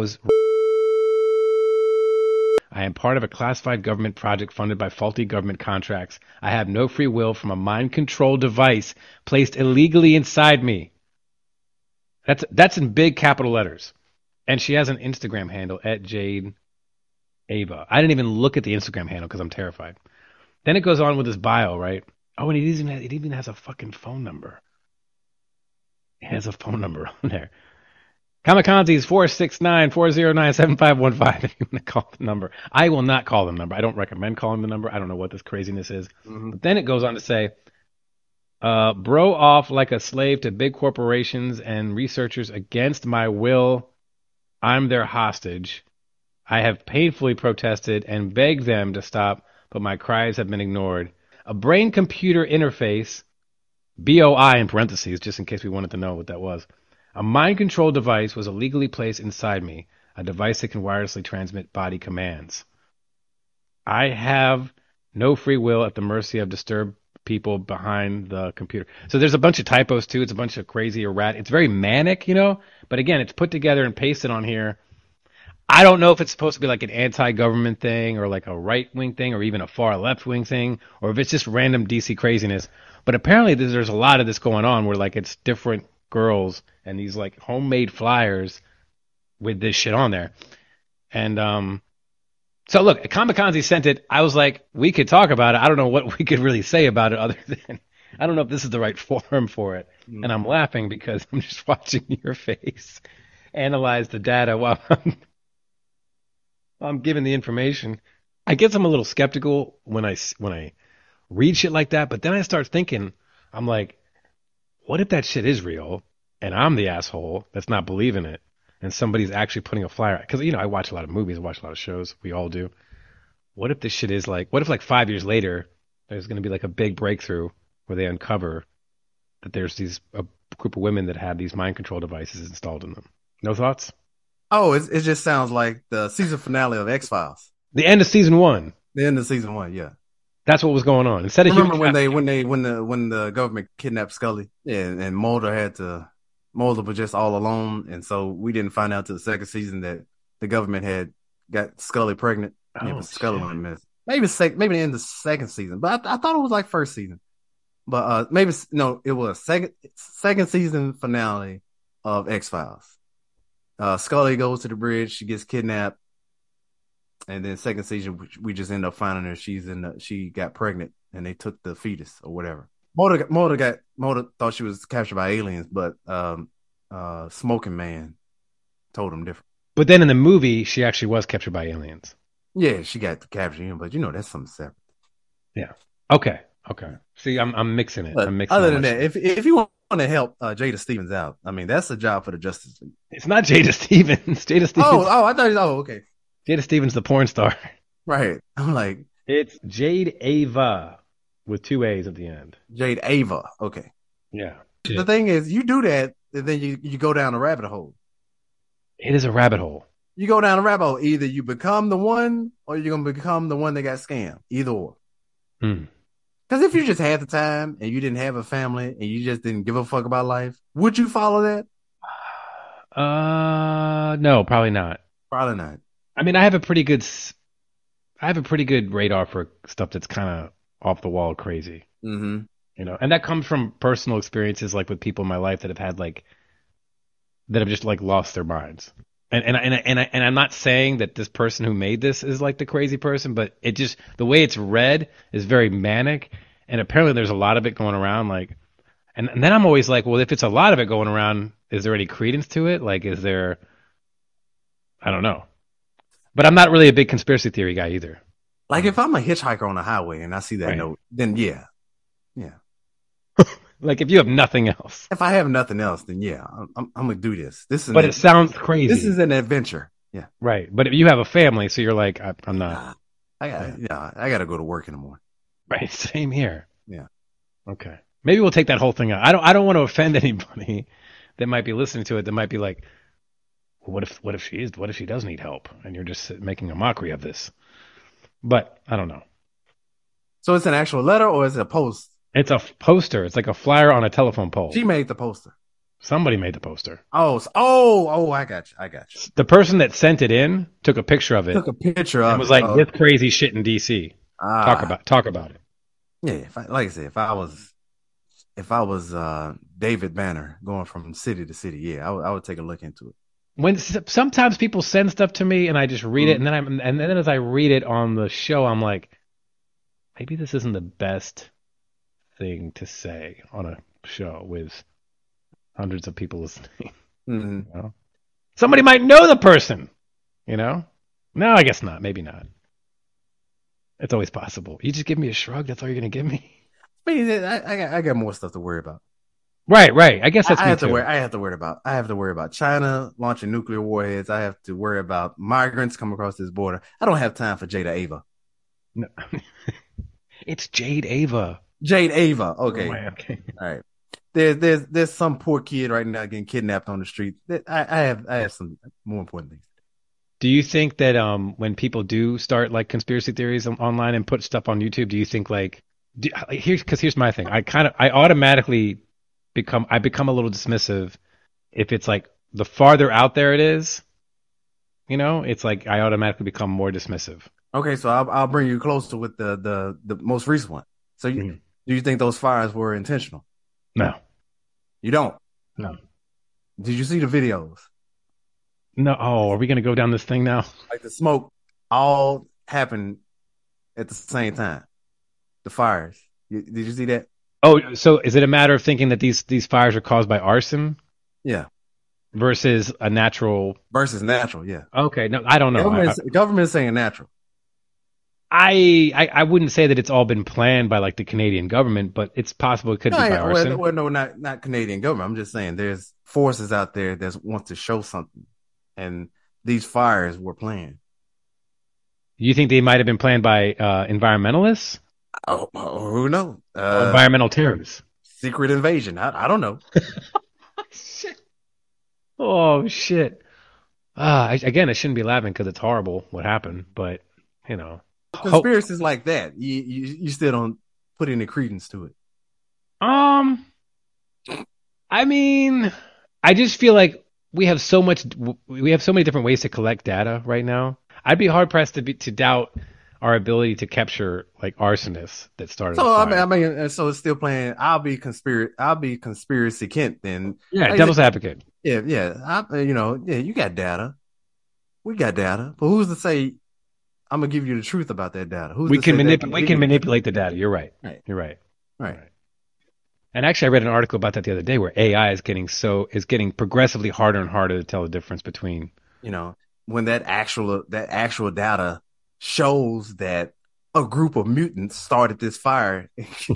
am part of a classified government project funded by faulty government contracts. I have no free will from a mind control device placed illegally inside me. That's in big capital letters. And she has an Instagram handle at Jade Ava. I didn't even look at the Instagram handle because I'm terrified. Then it goes on with his bio, right? Oh, and it even has a fucking phone number. It has a phone number on there. Kamikaze is 469-409-7515 if you want to call the number. I will not call the number. I don't recommend calling the number. I don't know what this craziness is. Mm-hmm. But then it goes on to say, bro off like a slave to big corporations and researchers against my will. I'm their hostage. I have painfully protested and begged them to stop, but my cries have been ignored. A brain-computer interface, BOI in parentheses, just in case we wanted to know what that was. A mind control device was illegally placed inside me, a device that can wirelessly transmit body commands. I have no free will at the mercy of disturbed people behind the computer. So there's a bunch of typos too. It's a bunch of crazy erratic. It's very manic, you know, but again, it's put together and pasted on here. I don't know if it's supposed to be like an anti-government thing or like a right-wing thing or even a far left-wing thing or if it's just random DC craziness. But apparently there's a lot of this going on where like it's different girls and these like homemade flyers with this shit on there. And so look, Kamikaze sent it. I was like, we could talk about it. I don't know what we could really say about it other than I don't know if this is the right forum for it. Mm. And I'm laughing because I'm just watching your face analyze the data while I'm giving the information. I guess I'm a little skeptical when I read shit like that, but then I start thinking, I'm like, what if that shit is real and I'm the asshole that's not believing it and somebody's actually putting a flyer? Because, you know, I watch a lot of movies, I watch a lot of shows. We all do. What if this shit is like, what if like 5 years later, there's going to be like a big breakthrough where they uncover that there's a group of women that have these mind control devices installed in them? No thoughts? Oh, it just sounds like the season finale of X-Files. The end of season 1. The end of season 1, yeah. That's what was going on. Instead of remember when the government kidnapped Scully, and Mulder was just all alone, and so we didn't find out till the second season that the government had got Scully pregnant. Oh, but Scully went missing. Maybe the end of the second season, but I thought it was like first season. But it was second season finale of X-Files. Scully goes to the bridge, she gets kidnapped, and then second season we just end up finding her. She got pregnant, and they took the fetus or whatever. Mulder thought she was captured by aliens, but Smoking Man told him different. But then in the movie, she actually was captured by aliens. Yeah, she got captured him, but that's something separate. Yeah. Okay. See, I'm mixing it. But other than that, if you want to help Jada Stevens out, I mean, that's a job for the Justice League. It's not Jada Stevens. Jada Stevens. I thought. Okay. Jada Stevens, the porn star. Right. I'm like, it's Jade Ava with 2 A's at the end. Jade Ava. Okay. Yeah. The thing is, you do that, and then you go down a rabbit hole. It is a rabbit hole. You go down a rabbit hole. Either you become the one, or you're gonna become the one that got scammed. Either or. Because if you just had the time and you didn't have a family and you just didn't give a fuck about life, would you follow that? No, probably not. Probably not. I mean, I have a pretty good radar for stuff that's kind of off the wall crazy. Mm-hmm. You know, and that comes from personal experiences, like with people in my life that have had that have just like lost their minds. And I'm not saying that this person who made this is like the crazy person, but it just, the way it's read is very manic, and apparently there's a lot of it going around. Like, and then I'm always like, well, if it's a lot of it going around, is there any credence to it? Like, is there? I don't know, but I'm not really a big conspiracy theory guy either. Like, if I'm a hitchhiker on the highway and I see that note, then yeah. Like, if you have nothing else. If I have nothing else, then yeah, I'm gonna do this. But it sounds crazy. This is an adventure. Yeah. Right. But if you have a family, so you're like, I'm not. I gotta go to work in the morning. Right. Same here. Yeah. Okay. Maybe we'll take that whole thing out. I don't want to offend anybody that might be listening to it. That might be like, what if she does need help, and you're just making a mockery of this? But I don't know. So it's an actual letter or is it a post? It's a poster. It's like a flyer on a telephone pole. She made the poster. Somebody made the poster. Oh, I got you. The person that sent it in took a picture of it. Took a picture of it. And was like, this crazy shit in DC. Talk about it. Yeah, like I said, if I was David Banner going from city to city, yeah, I would take a look into it. When sometimes people send stuff to me and I just read it, and then as I read it on the show, I'm like, maybe this isn't the best thing to say on a show with hundreds of people listening. Mm-hmm. You know? Somebody might know the person, you know? No, I guess not. Maybe not. It's always possible. You just give me a shrug. That's all you're gonna give me. I mean, I got more stuff to worry about. Right. I guess that's I me have too. I have to worry about China launching nuclear warheads. I have to worry about migrants coming across this border. I don't have time for Jada Ava. No. It's Jade Ava. Jade Ava. Okay. Oh, okay. All right. There's some poor kid right now getting kidnapped on the street. I have some more important things. Do you think that when people do start like conspiracy theories online and put stuff on YouTube, do you think like here's my thing. I automatically become a little dismissive if it's like the farther out there it is, you know, it's like I automatically become more dismissive. Okay, so I'll bring you closer with the most recent one. So do you think those fires were intentional? No. You don't? No. Did you see the videos? No. Oh, are we going to go down this thing now? Like the smoke all happened at the same time. The fires. Did you see that? Oh, so is it a matter of thinking that these fires are caused by arson? Yeah. Versus a natural. Versus natural, yeah. Okay, no, I don't know. Government's saying natural. I wouldn't say that it's all been planned by like the Canadian government, but it's possible it could be by arson. Well, no, not Canadian government. I'm just saying there's forces out there that want to show something, and these fires were planned. You think they might have been planned by environmentalists? Oh, who knows? Environmental terrorists. Secret invasion. I don't know. Shit. Oh shit. Again, I shouldn't be laughing because it's horrible what happened, but you know. Conspiracies like that, you still don't put any credence to it. I mean, I just feel like we have so many different ways to collect data right now. I'd be hard pressed to doubt our ability to capture like arsonists that started. So I mean, so it's still playing. I'll be conspiracy Kent then. Yeah, like, devil's advocate. Yeah. You got data. We got data, but who's to say? I'm gonna give you the truth about that data. We can manipulate the data. You're right. You're right. Right. And actually, I read an article about that the other day where AI is getting progressively harder and harder to tell the difference between. You know, when that actual data shows that a group of mutants started this fire.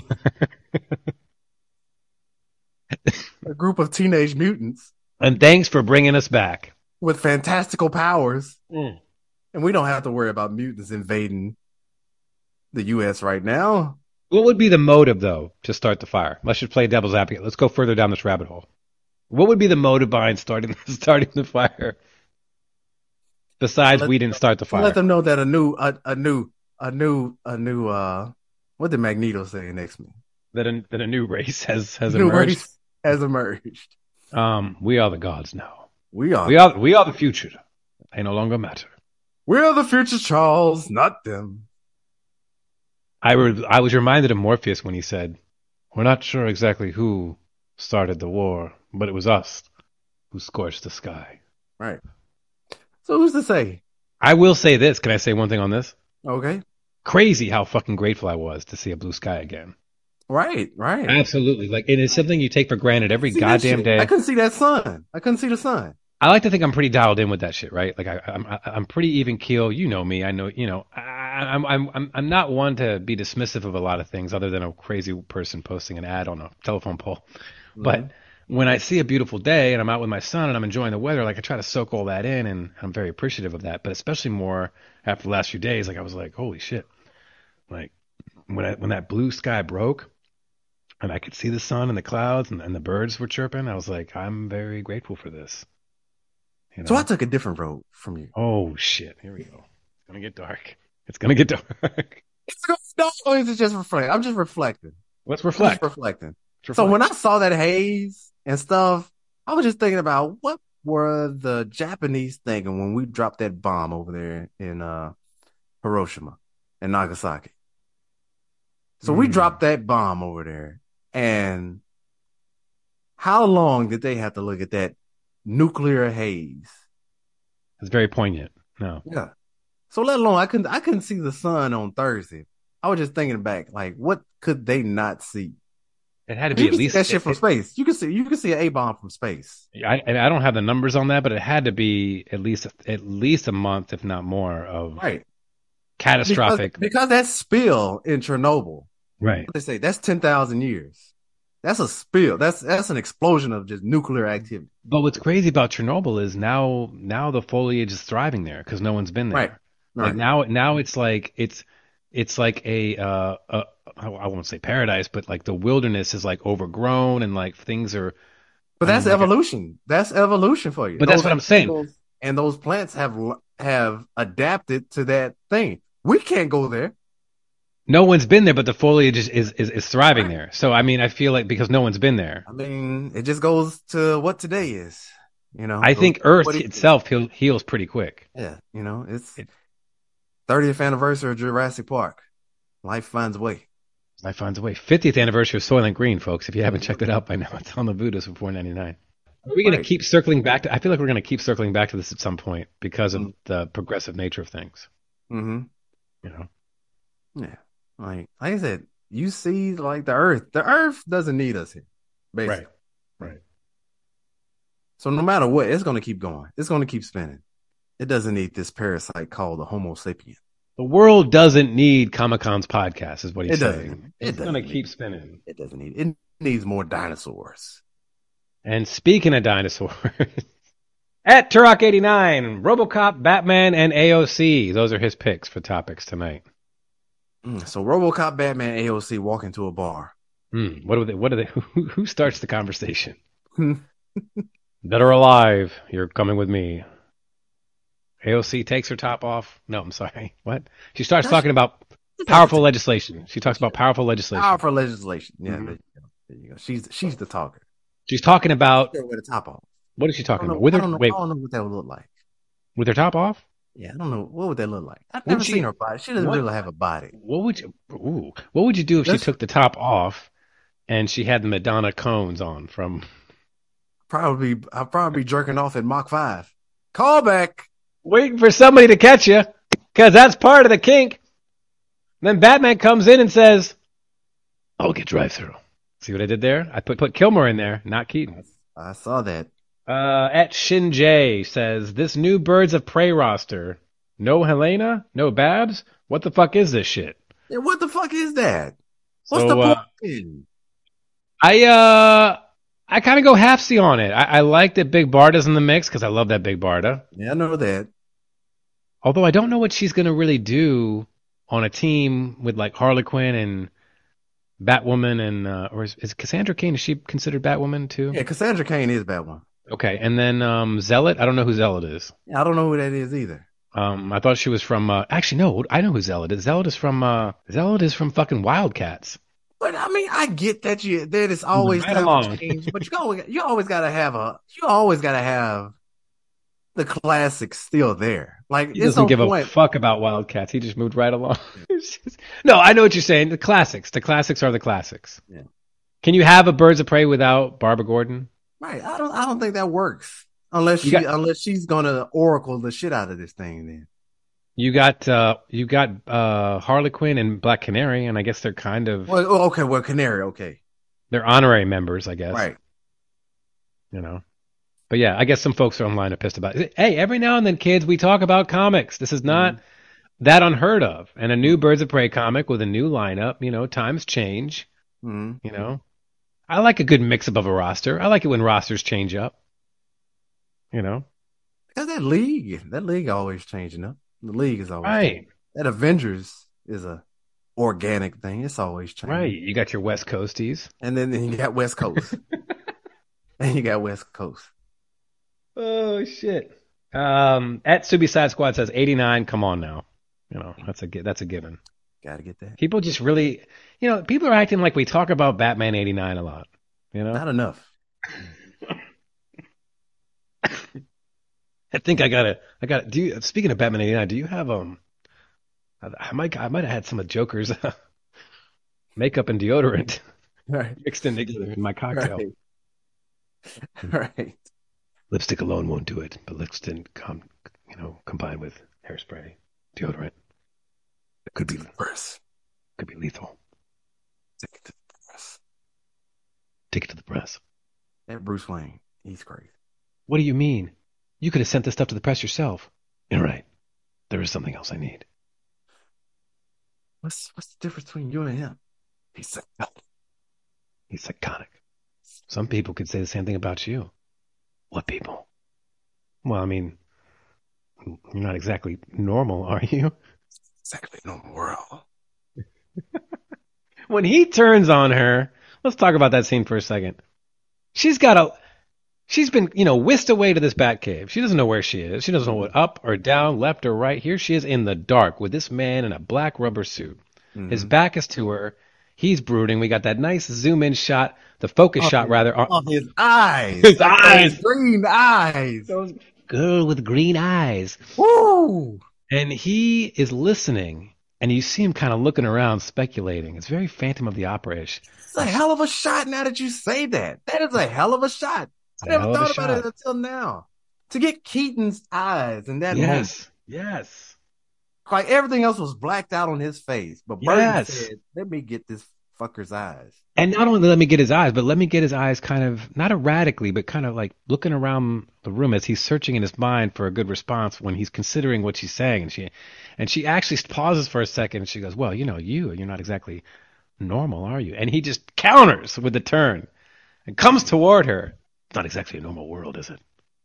A group of teenage mutants. And thanks for bringing us back with fantastical powers. And we don't have to worry about mutants invading the U.S. right now. What would be the motive, though, to start the fire? Let's just play devil's advocate. Let's go further down this rabbit hole. What would be the motive behind starting the fire? Besides, we didn't start the fire. Let them know that a new what did Magneto say in X-Men? That a new race has emerged. Race has emerged. We are the gods now. We are the future. They no longer matter. We are the future, Charles, not them. I was reminded of Morpheus when he said, "We're not sure exactly who started the war, but it was us who scorched the sky." Right. So who's to say? I will say this. Can I say one thing on this? Okay. Crazy how fucking grateful I was to see a blue sky again. Right. Absolutely. Like, it is something you take for granted every goddamn day. I couldn't see that sun. I couldn't see the sun. I like to think I'm pretty dialed in with that shit, right? Like I'm pretty even keel. You know me. I know. You know. I'm not one to be dismissive of a lot of things, other than a crazy person posting an ad on a telephone pole. Mm-hmm. But when I see a beautiful day and I'm out with my son and I'm enjoying the weather, like I try to soak all that in, and I'm very appreciative of that. But especially more after the last few days, like I was like, holy shit! Like when that blue sky broke, and I could see the sun and the clouds and the birds were chirping, I was like, I'm very grateful for this. You know? So I took a different road from you. Oh shit! Here we go. It's gonna get dark. It's gonna get dark. It's No, it's just reflecting. I'm just reflecting. Let's I'm reflect. just reflecting. Let's So reflect. when I saw that haze and stuff, I was just thinking about what were the Japanese thinking when we dropped that bomb over there in Hiroshima and Nagasaki. So we dropped that bomb over there, and how long did they have to look at that nuclear haze? It's very poignant. No. Yeah. So let alone I couldn't see the sun on Thursday. I was just thinking back, like, what could they not see? It had to be You at can see least that shit from space. You can see an A bomb from space. I don't have the numbers on that, but it had to be at least a month, if not more, of Right. catastrophic. Because that spill in Chernobyl, Right. what they say, that's 10,000 years. That's a spill. That's an explosion of just nuclear activity. But what's crazy about Chernobyl is now the foliage is thriving there because no one's been there. Right. Like now it's like it's like I won't say paradise, but like the wilderness is like overgrown and like things are. But that's evolution. That's evolution for you. But that's what I'm saying. And those plants have adapted to that thing. We can't go there. No one's been there, but the foliage is thriving there. So I mean, I feel like because no one's been there. I mean, it just goes to what today is. You know, I think Earth itself heals pretty quick. Yeah, you know, it's 30th anniversary of Jurassic Park. Life finds a way. Life finds a way. 50th anniversary of Soylent Green, folks. If you haven't checked it out by now, it's on the Buddhas for $4.99. Are we going to keep circling back to? I feel like we're going to keep circling back to this at some point because of the progressive nature of things. Mm-hmm. You know. Yeah. Like I said, you see, like the Earth doesn't need us here, basically. Right. So no matter what, it's going to keep going. It's going to keep spinning. It doesn't need this parasite called the Homo sapien. The world doesn't need Comic-Con's podcast, is what he's saying. It's going to keep spinning. It doesn't need it. It needs more dinosaurs. And speaking of dinosaurs, at Turok89, RoboCop, Batman, and AOC. Those are his picks for topics tonight. So RoboCop, Batman, AOC walk into a bar. What are they? Who starts the conversation? Dead or alive, you're coming with me. AOC takes her top off. No, I'm sorry. What? She starts talking about powerful legislation. She talks about powerful legislation. Powerful legislation. Yeah, there you go. She's the talker. She's talking about with the top off. What is she talking about? I don't know what that would look like. With her top off? Yeah, I don't know. What would that look like? I've never seen her body. She doesn't really have a body. What would you do if she took the top off and she had the Madonna cones on from? I'd probably be jerking off at Mach 5. Call back. Waiting for somebody to catch you, because that's part of the kink. Then Batman comes in and says, "I'll get drive-through." See what I did there? I put Kilmer in there, not Keaton. I saw that. At Shin J says, this new Birds of Prey roster, no Helena, no Babs. What the fuck is this shit? Yeah, what the fuck is that? What's the point? I kind of go halfsy on it. I like that Big Barda's in the mix because I love that Big Barda. Yeah, I know that. Although I don't know what she's going to really do on a team with like Harley Quinn and Batwoman and or is Cassandra Cain, is she considered Batwoman too? Yeah, Cassandra Cain is Batwoman. Okay, and then Zealot, I don't know who Zealot is. Yeah, I don't know who that is either. I thought she was from actually no, I know who Zealot is. Zealot is from fucking Wildcats. But I mean, I get that that is always change, but you always gotta have the classics still there. Like he doesn't give a fuck about Wildcats. He just moved right along. No, I know what you're saying. The classics are the classics. Yeah. Can you have a Birds of Prey without Barbara Gordon? Right. I don't think that works unless she's gonna oracle the shit out of this thing. Then you got Harley Quinn and Black Canary, and I guess they're kind of Canary. Okay, they're honorary members, I guess. Right. You know. But yeah, I guess some folks are online are pissed about it. Hey, every now and then, kids, we talk about comics. This is not that unheard of. And a new Birds of Prey comic with a new lineup. You know, times change. You know, I like a good mix-up of a roster. I like it when rosters change up. You know, because that league always changing up. The league is always right. Changing. That Avengers is a organic thing. It's always changing. Right. You got your West Coasties, and then you got West Coast, and you got West Coast. Oh shit! At Subi Side Squad says 89. Come on now, you know that's a given. Gotta get that. People just really, people are acting like we talk about Batman 89 a lot. Not enough. I think I gotta. Speaking of Batman 89, do you have I might have had some of Joker's makeup and deodorant Right. mixed in together in my cocktail. Right. Lipstick alone won't do it, but lipstick, combined with hairspray, deodorant, it could be Press. could be lethal. Take it to the press. Take it to the press. That Bruce Wayne, he's crazy. What do you mean? You could have sent this stuff to the press yourself. You're right. There is something else I need. What's the difference between you and him? He's psychotic. He's psychotic. Some people could say the same thing about you. What people? Well, I mean, you're not exactly normal, are you? Exactly normal world. When he turns on her, let's talk about that scene for a second. She's been, whisked away to this bat cave. She doesn't know where she is. She doesn't know what up or down, left or right. Here she is in the dark with this man in a black rubber suit. Mm-hmm. His back is to her. He's brooding. We got that nice zoom in shot, the focus shot rather. On his eyes. His eyes. Those green eyes. Those girl with green eyes. Woo! And he is listening, and you see him kind of looking around, speculating. It's very Phantom of the Opera-ish. It's a hell of a shot now that you say that. That is a hell of a shot. I never thought about it until now. To get Keaton's eyes in that moment. Yes. Like everything else was blacked out on his face. But Burton said, let me get this fucker's eyes. And not only let me get his eyes, but let me get his eyes kind of, not erratically, but kind of like looking around the room as he's searching in his mind for a good response when he's considering what she's saying. And she actually pauses for a second and she goes, well, you're not exactly normal, are you? And he just counters with the turn and comes toward her. It's not exactly a normal world, is it?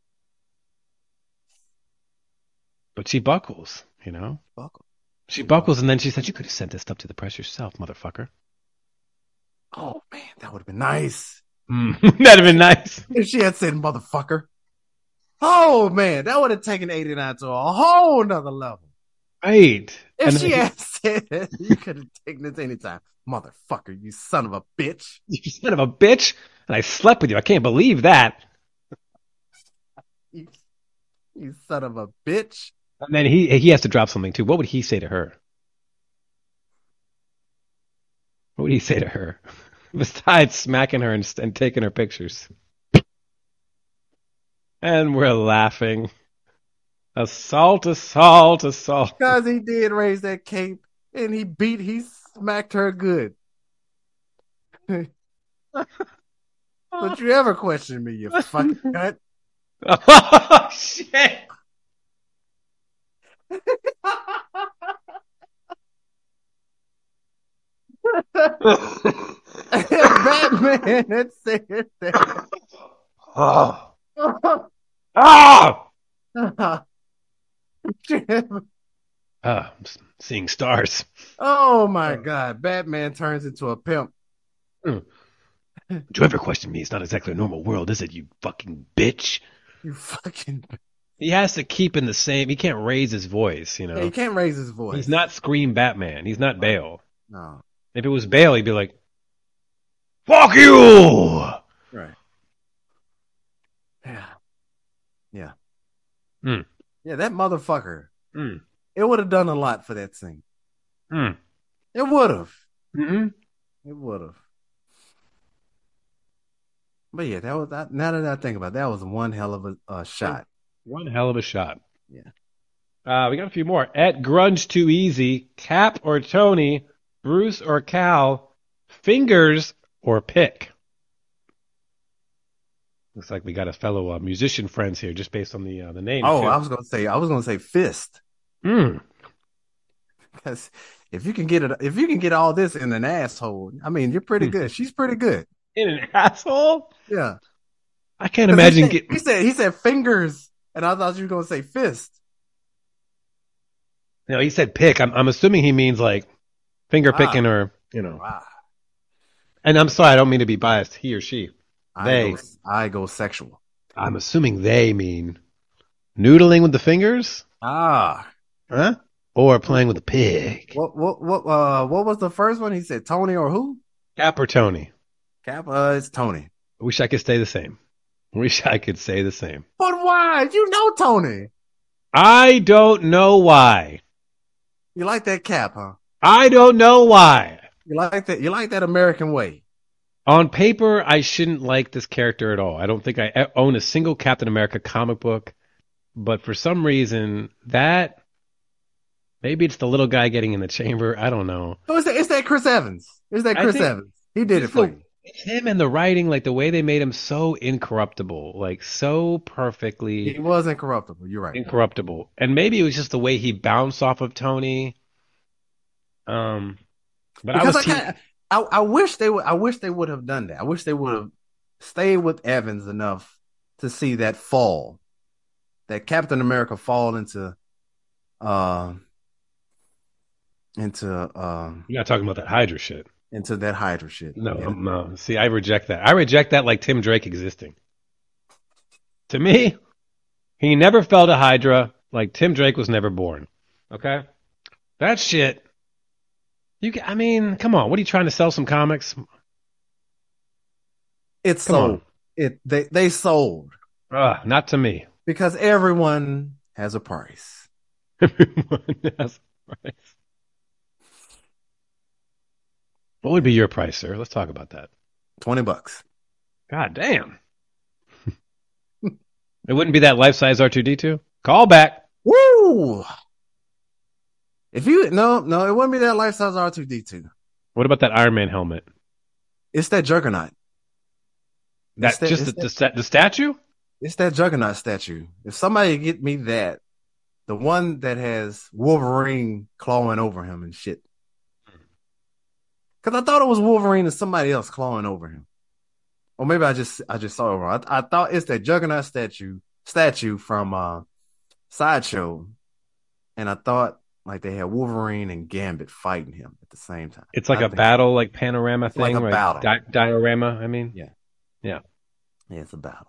But she buckles, She buckles, and then she said, you could have sent this stuff to the press yourself, motherfucker. Oh, man, that would have been nice. That'd have been nice. If she had said motherfucker. Oh, man, that would have taken 89 to a whole nother level. Right. If she had said, you could have taken this anytime. Motherfucker, you son of a bitch. You son of a bitch. And I slept with you. I can't believe that. You son of a bitch. And then he has to drop something too. What would he say to her? What would he say to her? Besides smacking her and taking her pictures. And we're laughing. Assault, assault, assault. Because he did raise that cape and he smacked her good. Don't you ever question me, you fucking cunt. Oh, shit. Batman said that. Oh. I'm seeing stars. Oh my God. Batman turns into a pimp. Don't you ever question me? It's not exactly a normal world, is it, you fucking bitch? You fucking... He has to keep in the same... He can't raise his voice, Yeah, he can't raise his voice. He's not Scream Batman. He's not Bale. No. If it was Bale, he'd be like, fuck you! Right. Yeah. Yeah. Mm. Yeah, that motherfucker. Mm. It would have done a lot for that scene. Mm. It would have. Mm-hmm. It would have. But yeah, that was now that I think about it, that was one hell of a shot. One hell of a shot. Yeah. We got a few more. At Grunge Too Easy, Cap or Tony, Bruce or Cal, Fingers or Pick. Looks like we got a fellow musician friends here, just based on the name. Oh, too. I was gonna say fist. Because if you can get all this in an asshole, I mean, you're pretty good. She's pretty good. In an asshole? Yeah. I can't imagine getting. He said fingers, and I thought you were gonna say fist. No, he said pick. I'm assuming he means like finger picking or Wow. And I'm sorry, I don't mean to be biased. He or she. I go sexual. I'm assuming they mean noodling with the fingers. Ah. Huh? or playing with a pig. What was the first one? He said Tony or who? Cap or Tony? Cap. It's Tony. I wish I could stay the same. Wish I could say the same. But why? You know Tony. I don't know why. You like that Cap, huh? I don't know why. You like that? You like that American way? On paper, I shouldn't like this character at all. I don't think I own a single Captain America comic book. But for some reason, maybe it's the little guy getting in the chamber. I don't know. Oh, it's that Chris Evans. It's that Chris Evans. He did it for you. It's him and the writing, like the way they made him so incorruptible, like so perfectly. He was incorruptible. You're right. Incorruptible. And maybe it was just the way he bounced off of Tony. But because I wish they would have done that. I wish they would have stayed with Evans enough to see that fall, that Captain America fall into. You're not talking about that Hydra shit. Into that Hydra shit. No. See, I reject that. I reject that like Tim Drake existing. To me, he never fell to Hydra like Tim Drake was never born. Okay? That shit. Come on. What are you trying to sell some comics? It's sold. They sold. Not to me. Because everyone has a price. Everyone has a price. What would be your price, sir? Let's talk about that. $20. God damn. It wouldn't be that life-size R2-D2? Call back. Woo! No, it wouldn't be that life-size R2-D2. What about that Iron Man helmet? It's that Juggernaut. The statue? It's that Juggernaut statue. If somebody get me that, the one that has Wolverine clawing over him and shit. Because I thought it was Wolverine and somebody else clawing over him. Or maybe I just saw it wrong. I thought it's that Juggernaut statue from Sideshow. And I thought like they had Wolverine and Gambit fighting him at the same time. It's like a battle, like panorama thing, like a right? battle. Diorama, I mean. Yeah. Yeah. Yeah, it's a battle.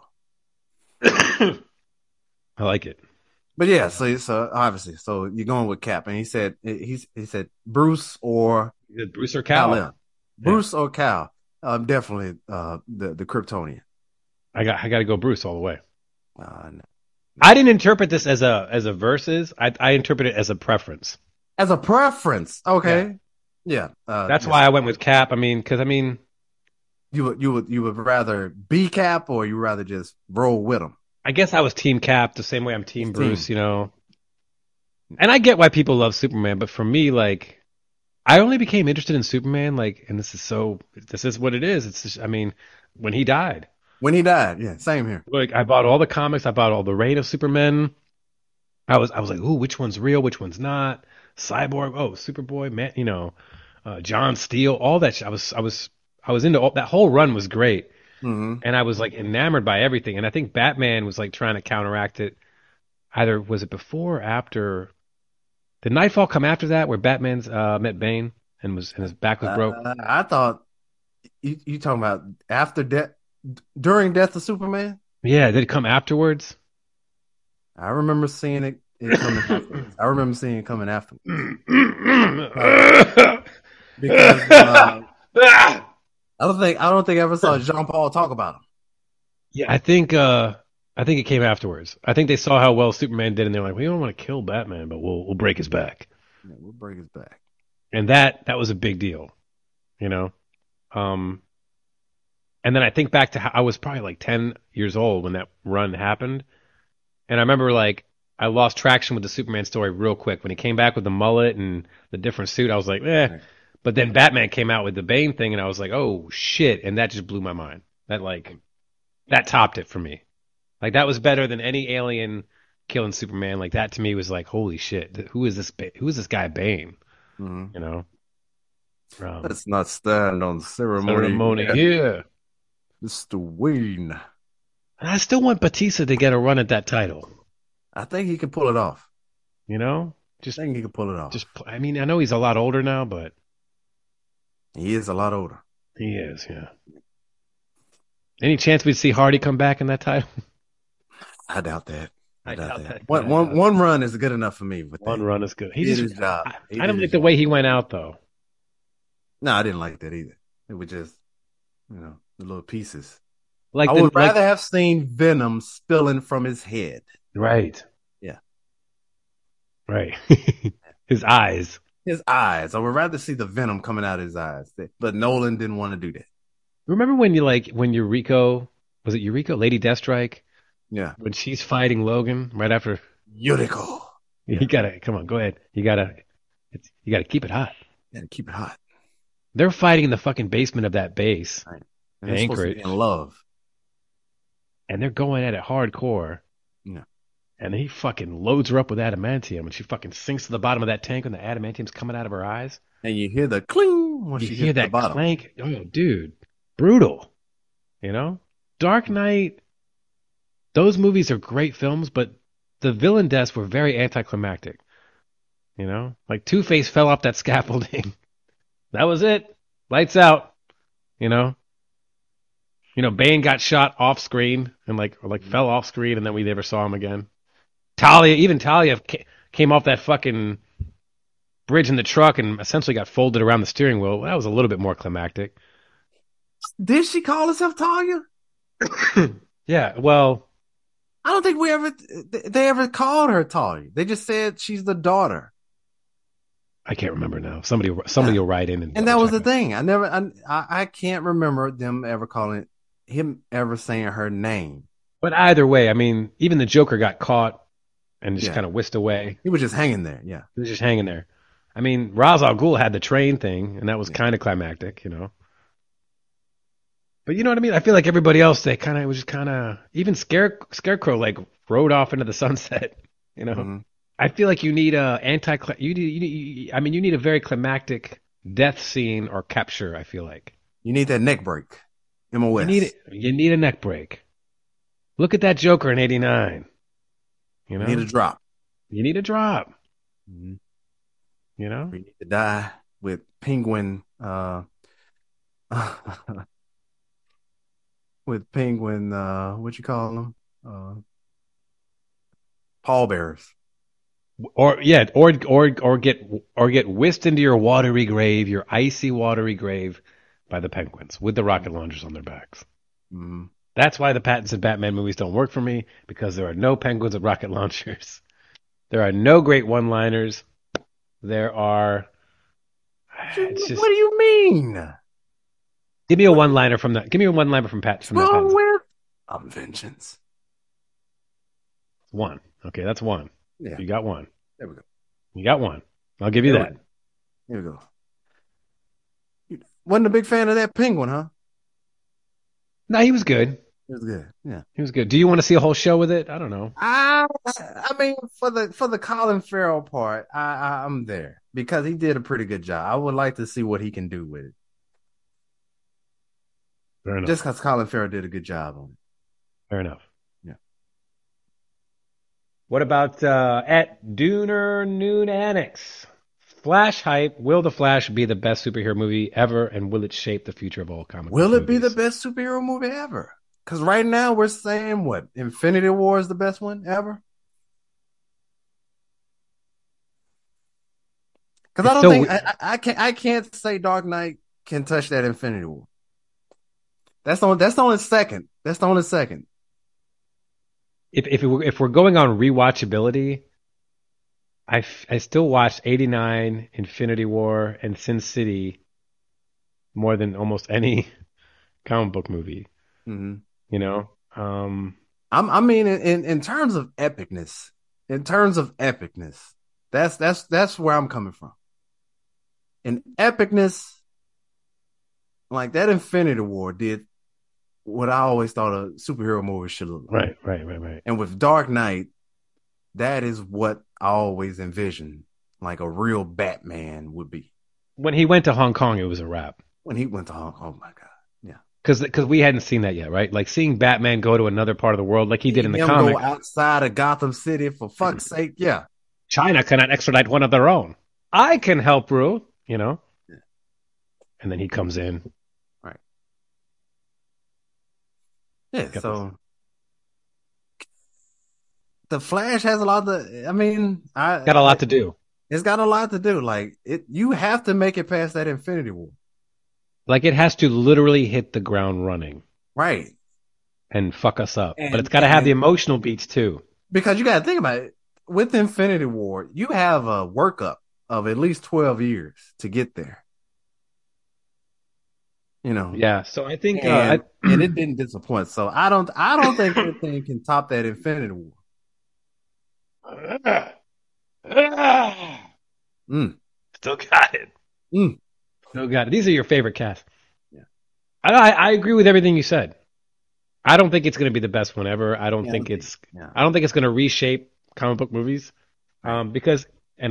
I like it. But yeah, so obviously, so you're going with Cap, and he said Bruce or Bruce or Cal. Yeah. Bruce or Cal. Definitely the Kryptonian. I got to go Bruce all the way. No. I didn't interpret this as a versus. I interpret it as a preference. As a preference, okay. Yeah. That's why I went with Cap. Because you would rather be Cap, or you would rather just roll with him. I guess I was Team Cap the same way I'm Team Bruce, you know. And I get why people love Superman, but for me, like, I only became interested in Superman, like, and this is what it is. It's just, when he died. When he died, yeah, same here. Like, I bought all the comics, I bought all the Reign of Superman. I was like, ooh, which one's real, which one's not? Cyborg, Superboy, man, John Steele, all that shit. I was into that whole run was great. Mm-hmm. And I was like enamored by everything. And I think Batman was like trying to counteract it. Either was it before or after? Did Nightfall come after that, where Batman's met Bane and his back was broke? I thought you talking about after death, during Death of Superman. Yeah, did it come afterwards? I remember seeing it coming afterwards. I remember seeing it coming afterwards. Because I don't think I ever saw Jean Paul talk about him. Yeah, I think it came afterwards. I think they saw how well Superman did, and they're like, we don't want to kill Batman, but we'll break his back. Yeah, we'll break his back. And that was a big deal, you know. And then I think back to how I was probably like 10 years old when that run happened, and I remember like I lost traction with the Superman story real quick when he came back with the mullet and the different suit. I was like, eh. Right. But then Batman came out with the Bane thing, and I was like, oh, shit. And that just blew my mind. That topped it for me. Like, that was better than any alien killing Superman. Like, that to me was like, holy shit. Who is this guy Bane? Mm-hmm. You know? Let's not stand on ceremony. Yeah. Mr. Wayne. And I still want Batista to get a run at that title. I think he can pull it off. You know? I think he can pull it off. I know he's a lot older now, but... He is a lot older. He is, yeah. Any chance we'd see Hardy come back in that title? I doubt that. I doubt doubt that. that. One run is good enough for me. With One that. run is good. He did his job. I don't like the way he went out though. No, I didn't like that either. It was just, the little pieces. Like I would rather have seen Venom spilling from his head. Right. Yeah. Right. His eyes. His eyes. I would rather see the venom coming out of his eyes. But Nolan didn't want to do that. Remember when Yuriko, was it Yuriko, Lady Deathstrike? Yeah. When she's fighting Logan right after Yuriko. You gotta come on, go ahead. You gotta keep it hot. Yeah, keep it hot. They're fighting in the fucking basement of that base. Right. And they're supposed to be in love. And they're going at it hardcore. Yeah. And he fucking loads her up with adamantium, and she fucking sinks to the bottom of that tank when the adamantium's coming out of her eyes. And you hear the cling when you she hear hits that the bottom. clank. Oh, dude, brutal. Dark Knight. Those movies are great films, but the villain deaths were very anticlimactic. Like Two-Face fell off that scaffolding. That was it. Lights out. Bane got shot off screen and fell off screen, and then we never saw him again. Talia came off that fucking bridge in the truck and essentially got folded around the steering wheel. That was a little bit more climactic. Did she call herself Talia? Yeah, well, I don't think they ever called her Talia. They just said she's the daughter. I can't remember now. Somebody will write in and that was the thing. I can't remember them ever calling him ever saying her name. But either way, I mean, even the Joker got caught and just kind of whisked away. He was just hanging there. Yeah, he was just hanging there. I mean, Ra's al Ghul had the train thing, and that was kind of climactic, But you know what I mean? I feel like everybody else, even Scarecrow rode off into the sunset, Mm-hmm. I feel like you need you need a very climactic death scene or capture, I feel like. You need that neck break. MOS. You need a neck break. Look at that Joker in 89. You need a drop. You need a drop. Mm-hmm. We need to die with Penguin with Penguin what you call them? Pallbearers. Or get whisked into your watery grave, your icy watery grave, by the Penguins with the rocket launchers on their backs. Mm-hmm. That's why the Pattinson Batman movies don't work for me, because there are no penguins with rocket launchers. There are no great one-liners. There are. It's just, what do you mean? Give me a one-liner from that. Give me a one-liner from Pat. From Wrong that with I'm vengeance. One. Okay, that's one. Yeah. You got one. There we go. You got one. I'll give you that. Here we go. Wasn't a big fan of that penguin, huh? No, he was good. It was good. Yeah. He was good. Do you want to see a whole show with it? I don't know. I mean, for the Colin Farrell part, I'm there because he did a pretty good job. I would like to see what he can do with it. Fair enough. Just because Colin Farrell did a good job on it. Fair enough. Yeah. What about at Dooner Noon Annex? Flash hype. Will The Flash be the best superhero movie ever, and will it shape the future of all comic books? Will it be the best superhero movie ever? Because right now we're saying what? Infinity War is the best one ever? Because I don't think I can't say Dark Knight can touch that Infinity War. That's the only second. That's the only second. If we're going on rewatchability, I still watched 89, Infinity War, and Sin City more than almost any comic book movie. Mm-hmm. I mean, in terms of epicness, that's where I'm coming from. In epicness, like that Infinity War did what I always thought a superhero movie should look like. Right. And with Dark Knight, that is what I always envisioned, like a real Batman would be. When he went to Hong Kong, it was a wrap. When he went to Hong Kong, oh my God. Yeah. Because we hadn't seen that yet, right? Like seeing Batman go to another part of the world like he did in the comic. Go outside of Gotham City, for fuck's sake, yeah. China cannot extradite one of their own. I can help Rue, Yeah. And then he comes in. Right. Yeah, so the Flash has a lot to. I mean, Got a lot to do. It's got a lot to do. Like you have to make it past that Infinity War. Like it has to literally hit the ground running. Right. And fuck us up. But it's got to have the emotional beats too. Because you got to think about it. With Infinity War, you have a workup of at least 12 years to get there. You know. Yeah. So I think, and it didn't disappoint. So I don't think anything can top that Infinity War. Still got it. Still got it. These are your favorite casts. Yeah. I agree with everything you said. I don't think it's going to be the best one ever. I don't think it's going to reshape comic book movies. Because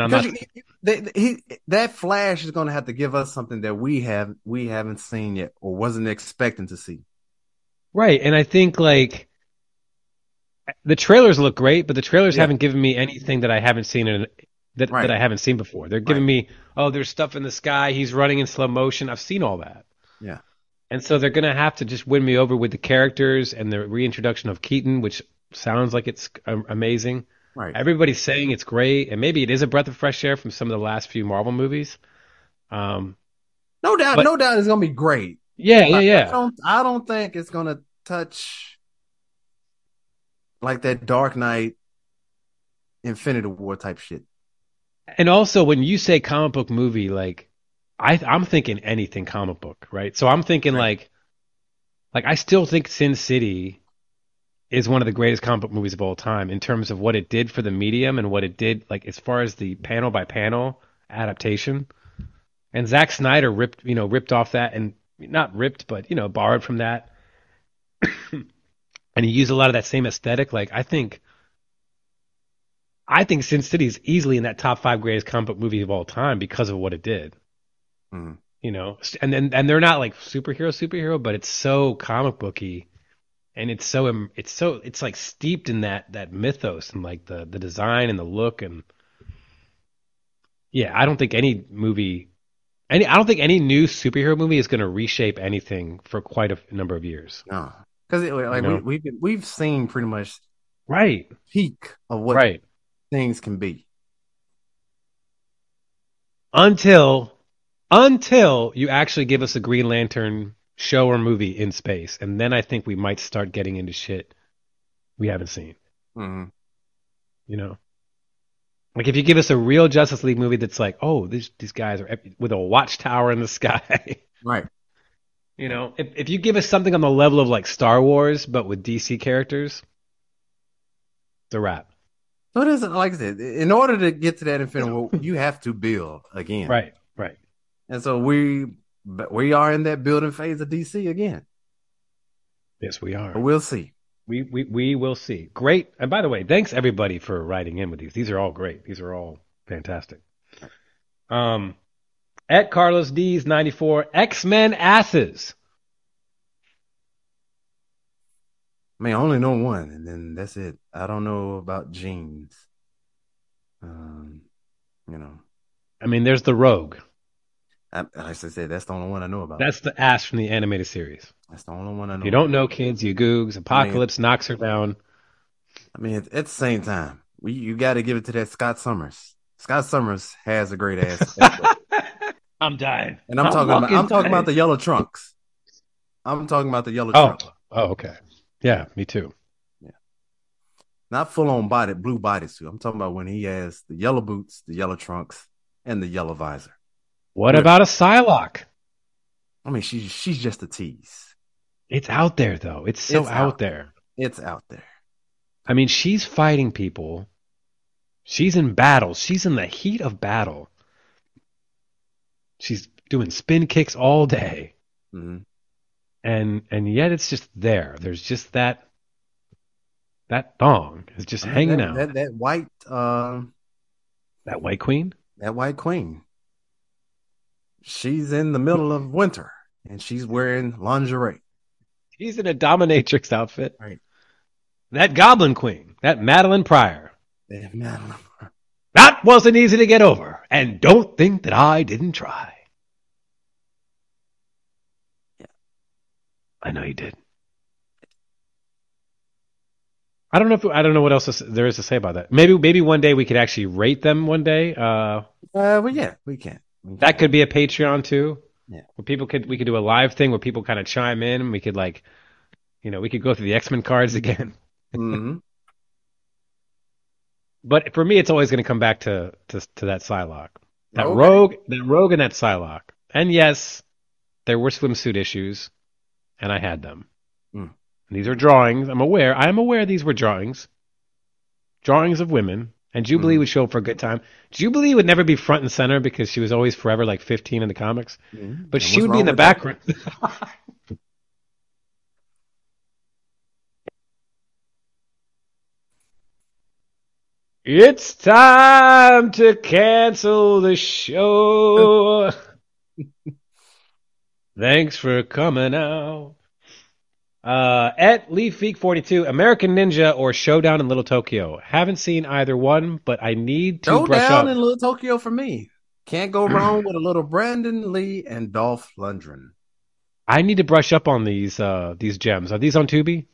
that Flash is going to have to give us something that we haven't seen yet or wasn't expecting to see. Right. And I think like the trailers look great, but the trailers haven't given me anything that I haven't seen that I haven't seen before. They're giving me, there's stuff in the sky. He's running in slow motion. I've seen all that. Yeah. And so they're going to have to just win me over with the characters and the reintroduction of Keaton, which sounds like it's amazing. Right. Everybody's saying it's great, and maybe it is a breath of fresh air from some of the last few Marvel movies. No doubt it's going to be great. Yeah. I don't think it's going to touch like that Dark Knight, Infinity War type shit. And also, when you say comic book movie, like I'm thinking anything comic book, right? So I'm thinking like I still think Sin City is one of the greatest comic book movies of all time in terms of what it did for the medium and what it did, like as far as the panel by panel adaptation. And Zack Snyder ripped off that, and not ripped, but borrowed from that. And he used a lot of that same aesthetic. Like I think Sin City is easily in that top 5 greatest comic book movie of all time because of what it did. And they're not like superhero, but it's so comic booky, and it's like steeped in that mythos and like the design and the look. And I don't think any new superhero movie is going to reshape anything for quite a number of years. No, because we've seen pretty much peak of what things can be until you actually give us a Green Lantern show or movie in space, and then I think we might start getting into shit we haven't seen. Like if you give us a real Justice League movie that's like, these guys are with a watchtower in the sky, right? If you give us something on the level of like Star Wars but with DC characters, it's a wrap. So it isn't, like I said, in order to get to that Infinity War, you have to build again. Right. And so we are in that building phase of DC again. Yes, we are. But we'll see. We will see. Great. And by the way, thanks everybody for writing in with these. These are all great. These are all fantastic. At Carlos D's 94, X-Men asses. I mean, I only know one, and then that's it. I don't know about Jeans. I mean, there's the Rogue. Like I said, that's the only one I know about. That's the ass from the animated series. That's the only one I know. You don't know, kids, you googs. Apocalypse knocks her down. I mean, at the same time, you got to give it to that Scott Summers. Scott Summers has a great ass. I'm dying. And I'm talking about the yellow trunks. I'm talking about the yellow trunks. Oh, okay. Yeah, me too. Yeah. Not full on blue bodysuit. I'm talking about when he has the yellow boots, the yellow trunks, and the yellow visor. What about a Psylocke? I mean, she's just a tease. It's out there, though. It's out there. It's out there. I mean, she's fighting people. She's in battle. She's in the heat of battle. She's doing spin kicks all day. Mm-hmm. And yet it's just there. There's just that thong is just hanging out. That white that white queen? That white queen. She's in the middle of winter and she's wearing lingerie. She's in a dominatrix outfit. Right. That Goblin Queen, that Madeline Pryor. Madeline. That wasn't easy to get over. And don't think that I didn't try. Yeah. I know you did. I don't know what else there is to say about that. Maybe one day we could actually rate them one day. Well, yeah, we can. That could be a Patreon too. Yeah. Where we could do a live thing where people kind of chime in. And we could we could go through the X-Men cards again. Mm-hmm. But for me, it's always going to come back to that Psylocke, that Okay. Rogue, and that Psylocke. And yes, there were swimsuit issues, and I had them. Mm. These are drawings. I am aware these were drawings of women. And Jubilee would show up for a good time. Jubilee would never be front and center because she was always forever like 15 in the comics. Mm-hmm. But she would be in the background. It's time to cancel the show. Thanks for coming out. At LeafFeek42, American Ninja or Showdown in Little Tokyo. Haven't seen either one, but I need to brush up. Showdown in Little Tokyo for me. Can't go wrong with a little Brandon Lee and Dolph Lundgren. I need to brush up on these gems. Are these on Tubi?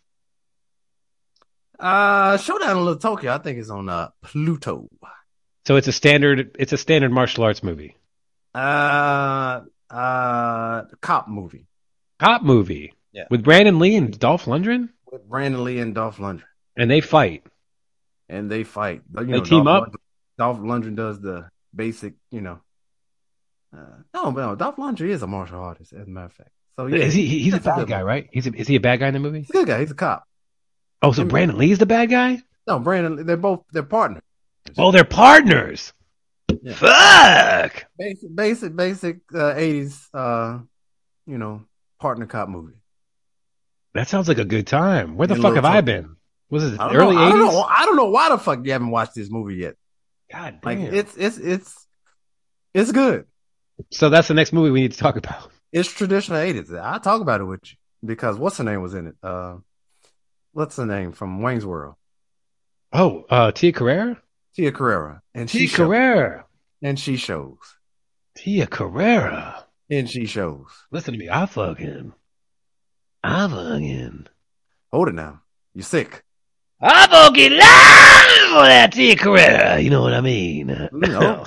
Showdown in Little Tokyo, I think, is on Pluto. So it's a standard martial arts movie. Cop movie. Cop movie. Yeah. With Brandon Lee and Dolph Lundgren? With Brandon Lee and Dolph Lundgren. And they fight. They fight. They team up? Dolph Lundgren does the basic, no, Dolph Lundgren is a martial artist, as a matter of fact. So yeah, he's a bad guy, right? Is he a bad guy in the movie? He's a good guy. He's a cop. Oh, so Brandon Lee's the bad guy? No, Brandon, they're partners. Oh, they're partners. Yeah. Fuck. Basic 80s, partner cop movie. That sounds like a good time. Where the fuck have I been? Was it early 80s? I don't know why the fuck you haven't watched this movie yet. God damn. Like it's good. So that's the next movie we need to talk about. It's traditional 80s. I'll talk about it with you because what's her name was in it? What's her name from Wayne's World? Oh, Tia Carrera? Tia Carrera. And Tia Carrera. And she shows. Tia Carrera. And she shows. Listen to me. I fucking. Hold it now. You're sick. I fucking love that Tia Carrera. You know what I mean? No.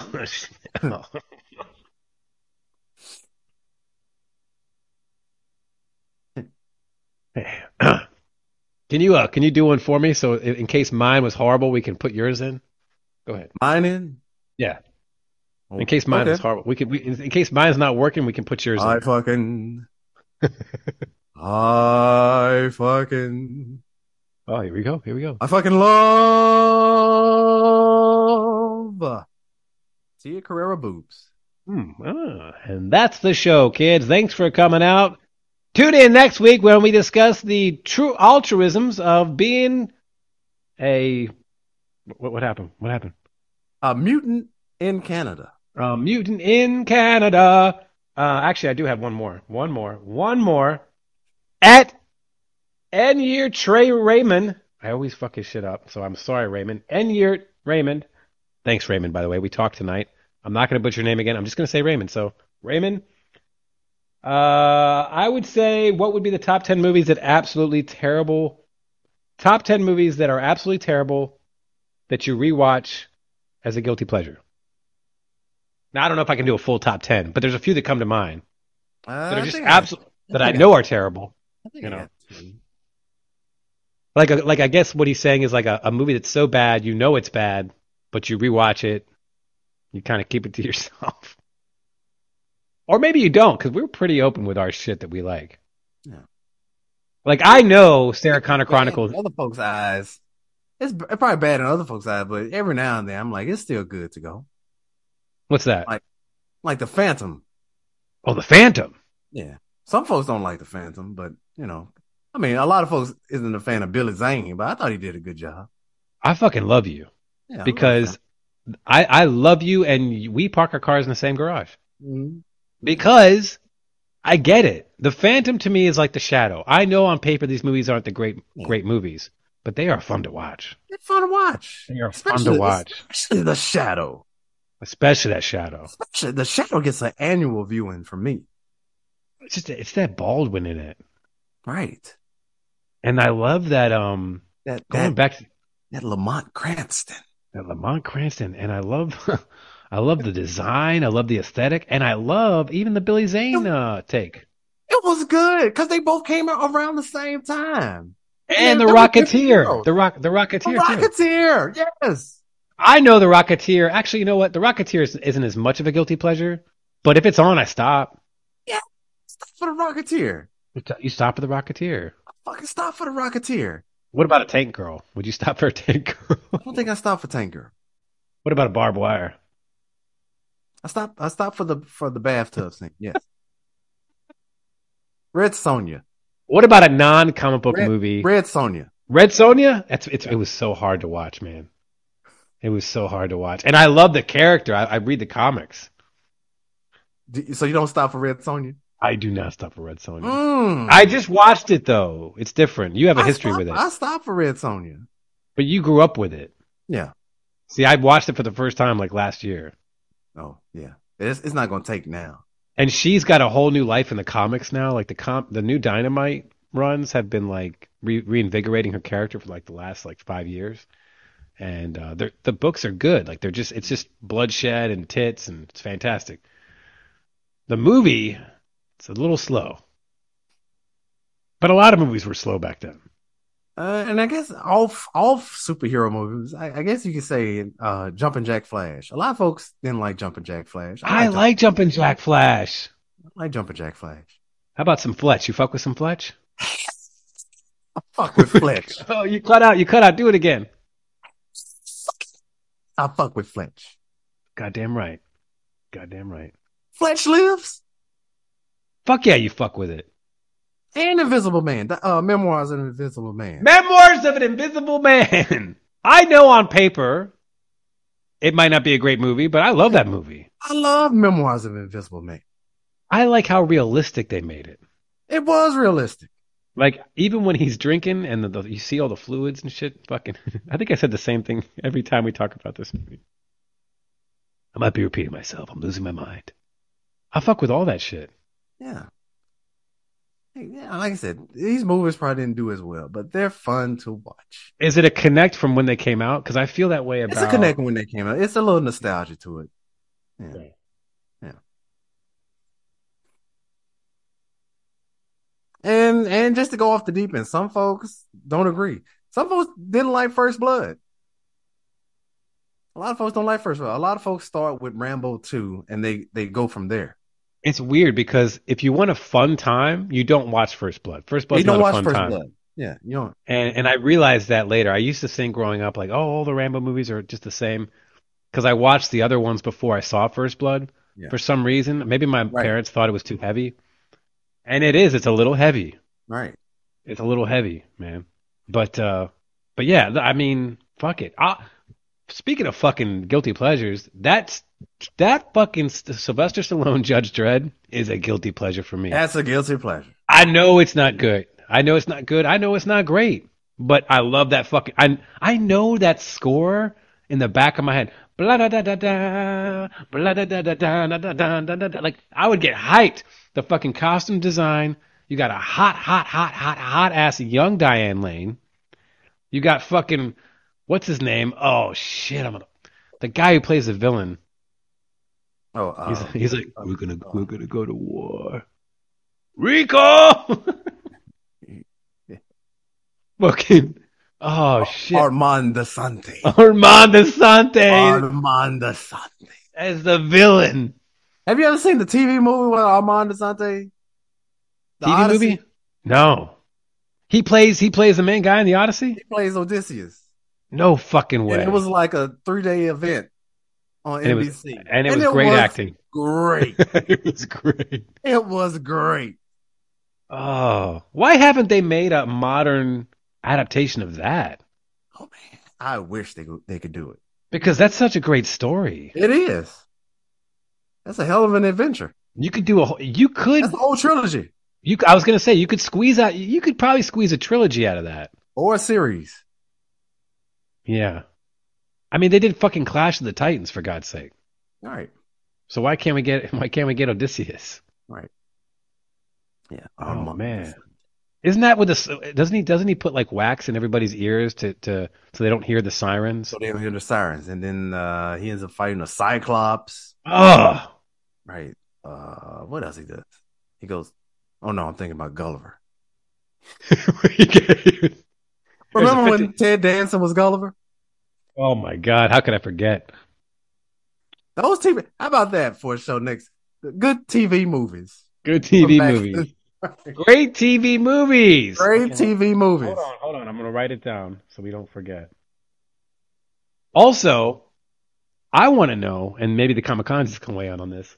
Can you do one for me? So in case mine was horrible, we can put yours in. Go ahead. Mine in? Yeah. In case mine is horrible, in case mine's not working, we can put yours in. I fucking. Oh, here we go. I fucking love Tia Carrera boobs. And that's the show, kids. Thanks for coming out. Tune in next week when we discuss the true altruisms of being a... What happened? A mutant in Canada. A mutant in Canada. Actually, I do have one more. At N-Year Trey Raymond. I always fuck his shit up, so I'm sorry, Raymond. N-Year Raymond. Thanks, Raymond, by the way. We talked tonight. I'm not going to butcher your name again. I'm just going to say Raymond. So, Raymond, I would say what would be the top 10 movies that absolutely terrible. Top 10 movies that are absolutely terrible that you rewatch as a guilty pleasure. Now, I don't know if I can do a full top 10, but there's a few that come to mind that are just absolute that I know are terrible. Like I guess what he's saying is like a movie that's so bad you know it's bad, but you rewatch it, you kind of keep it to yourself, or maybe you don't because we're pretty open with our shit that we like. Yeah. Like I know Sarah Connor Chronicles. In other folks' eyes, it's probably bad in other folks' eyes, but every now and then I'm like, it's still good to go. What's that? Like the Phantom. Oh, the Phantom. Yeah. Some folks don't like the Phantom, but I mean, a lot of folks isn't a fan of Billy Zane, but I thought he did a good job. I fucking love you. Yeah, because I love you, and we park our cars in the same garage. Mm-hmm. Because I get it. The Phantom to me is like The Shadow. I know on paper these movies aren't the great movies, but they are fun to watch. They're fun to watch. They are fun to watch. Especially The Shadow. Especially that Shadow. Especially The Shadow gets an annual viewing from me. It's that Baldwin in it. Right. And I love that going back to that Lamont Cranston. Lamont Cranston, and I love I love the design, I love the aesthetic, and I love even the Billy Zane take. It was good because they both came out around the same time. And the Rocketeer, the Rocketeer, the Rocketeer, too. Yes. I know the Rocketeer. Actually, you know what? The Rocketeer isn't as much of a guilty pleasure, but if it's on, I stop. Yeah, stop for the Rocketeer. You stop for the Rocketeer. I fucking stop for the Rocketeer. What about a Tank Girl? Would you stop for a Tank Girl? I don't think I stopped for Tank Girl. What about a Barbed Wire? I stopped for the bathtub scene. Yes. Red Sonja. What about a non-comic book movie? Red Sonja. Red Sonja? It was so hard to watch, man. It was so hard to watch. And I love the character. I read the comics. So you don't stop for Red Sonja? I do not stop for Red Sonja. I just watched it, though. It's different. You have a history with it. I stopped for Red Sonja. But you grew up with it. Yeah. See, I watched it for the first time like last year. Oh, yeah. It's not going to take now. And she's got a whole new life in the comics now. Like the new Dynamite runs have been like reinvigorating her character for like the last like 5 years. And the books are good. Like it's just bloodshed and tits, and it's fantastic. The movie, it's a little slow. But a lot of movies were slow back then. And I guess all superhero movies, I guess you could say Jumpin' Jack Flash. A lot of folks didn't like Jumpin' Jack Flash. I like Jumpin' Jack Flash. I like Jumpin' Jack Flash. How about some Fletch? You fuck with some Fletch? I fuck with Fletch. Oh, you cut out. Do it again. I fuck with Fletch. Goddamn right. Fletch lives? Fuck yeah, you fuck with it. And Invisible Man. Memoirs of an Invisible Man. Memoirs of an Invisible Man. I know on paper it might not be a great movie, but I love that movie. I love Memoirs of an Invisible Man. I like how realistic they made it. It was realistic. Like, even when he's drinking and you see all the fluids and shit, fucking... I think I said the same thing every time we talk about this movie. I might be repeating myself. I'm losing my mind. I fuck with all that shit. Yeah. Yeah, like I said, these movies probably didn't do as well, but they're fun to watch. Is it a connect from when they came out? Because I feel that way about... It's a connect when they came out. It's a little nostalgia to it. Yeah. Yeah. And just to go off the deep end, some folks don't agree. Some folks didn't like First Blood. A lot of folks don't like First Blood. A lot of folks start with Rambo 2 and they go from there. It's weird because if you want a fun time, you don't watch First Blood. First Blood's not a fun time. Blood. Yeah, you don't. And I realized that later. I used to think growing up like, oh, all the Rambo movies are just the same. Because I watched the other ones before I saw First Blood. Yeah. For some reason. Maybe my parents thought it was too heavy. And it is. It's a little heavy. Right. It's a little heavy, man. But yeah, I mean, fuck it. Speaking of fucking guilty pleasures, that fucking Sylvester Stallone Judge Dredd is a guilty pleasure for me. That's a guilty pleasure. I know it's not good. I know it's not good. I know it's not great. But I love that fucking... I know that score in the back of my head. Blah da da da da, blah da da da da da da da da. Like, I would get hyped. The fucking costume design. You got a hot ass young Diane Lane. You got fucking... What's his name? Oh shit! The guy who plays the villain. Oh, he's like, we're gonna go to war. Rico. Fucking. Oh shit! Armand Assante. As the villain. Have you ever seen the TV movie with Armand Assante? TV movie? No. He plays the main guy in the Odyssey. He plays Odysseus. No fucking way. And it was like a 3-day event on NBC. And it was great acting. Great. It was great. It was great. Oh, why haven't they made a modern adaptation of that? Oh man, I wish they could do it. Because that's such a great story. It is. That's a hell of an adventure. You could do that's the whole trilogy. I was going to say, you could probably squeeze a trilogy out of that. Or a series. Yeah. I mean, they did fucking Clash of the Titans, for God's sake. All right. So why can't we get Odysseus? Right. Yeah. Oh, man. Isn't that with the? Doesn't he put like wax in everybody's ears to so they don't hear the sirens? So they don't hear the sirens, and then he ends up fighting a Cyclops. Oh, Right. What else he does? He goes, "Oh no, I'm thinking about Gulliver." Remember when Ted Danson was Gulliver? Oh my God, how could I forget? Those TV. How about that for a show next? Good TV movies. Good TV movies. Great TV movies. Great TV movies. Hold on. I'm going to write it down so we don't forget. Also, I want to know, and maybe the Kamikazes can weigh in on this.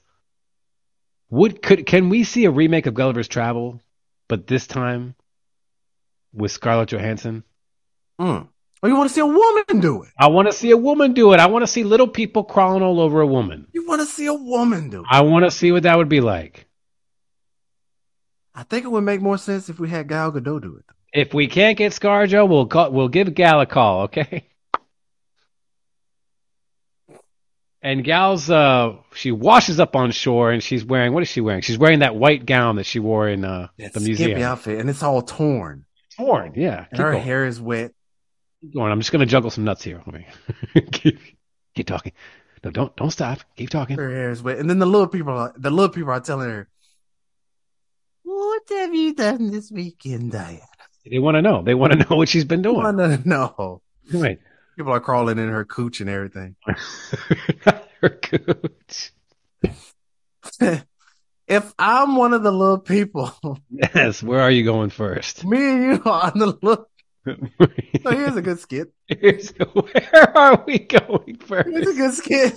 Can we see a remake of Gulliver's Travel, but this time with Scarlett Johansson? Or you want to see a woman do it? I want to see a woman do it. I want to see little people crawling all over a woman. You want to see a woman do it? I want to see what that would be like. I think it would make more sense if we had Gal Gadot do it. If we can't get ScarJo, we'll give Gal a call, okay? And Gal's she washes up on shore and she's wearing, what is she wearing? She's wearing that white gown that she wore in the museum. Skimpy outfit, and it's all torn. Torn, yeah. And her hair is wet. Keep going. I'm just gonna juggle some nuts here. keep talking. No, don't stop. Keep talking. Her hair is wet, and then the little people are telling her, "What have you done this weekend, Diana?" They want to know. They want to know what she's been doing. They want to know. Right. People are crawling in her cooch and everything. Her cooch. If I'm one of the little people, yes. Where are you going first? Me and you are on the look. So here's a good skit. Where are we going first? Here's a good skit.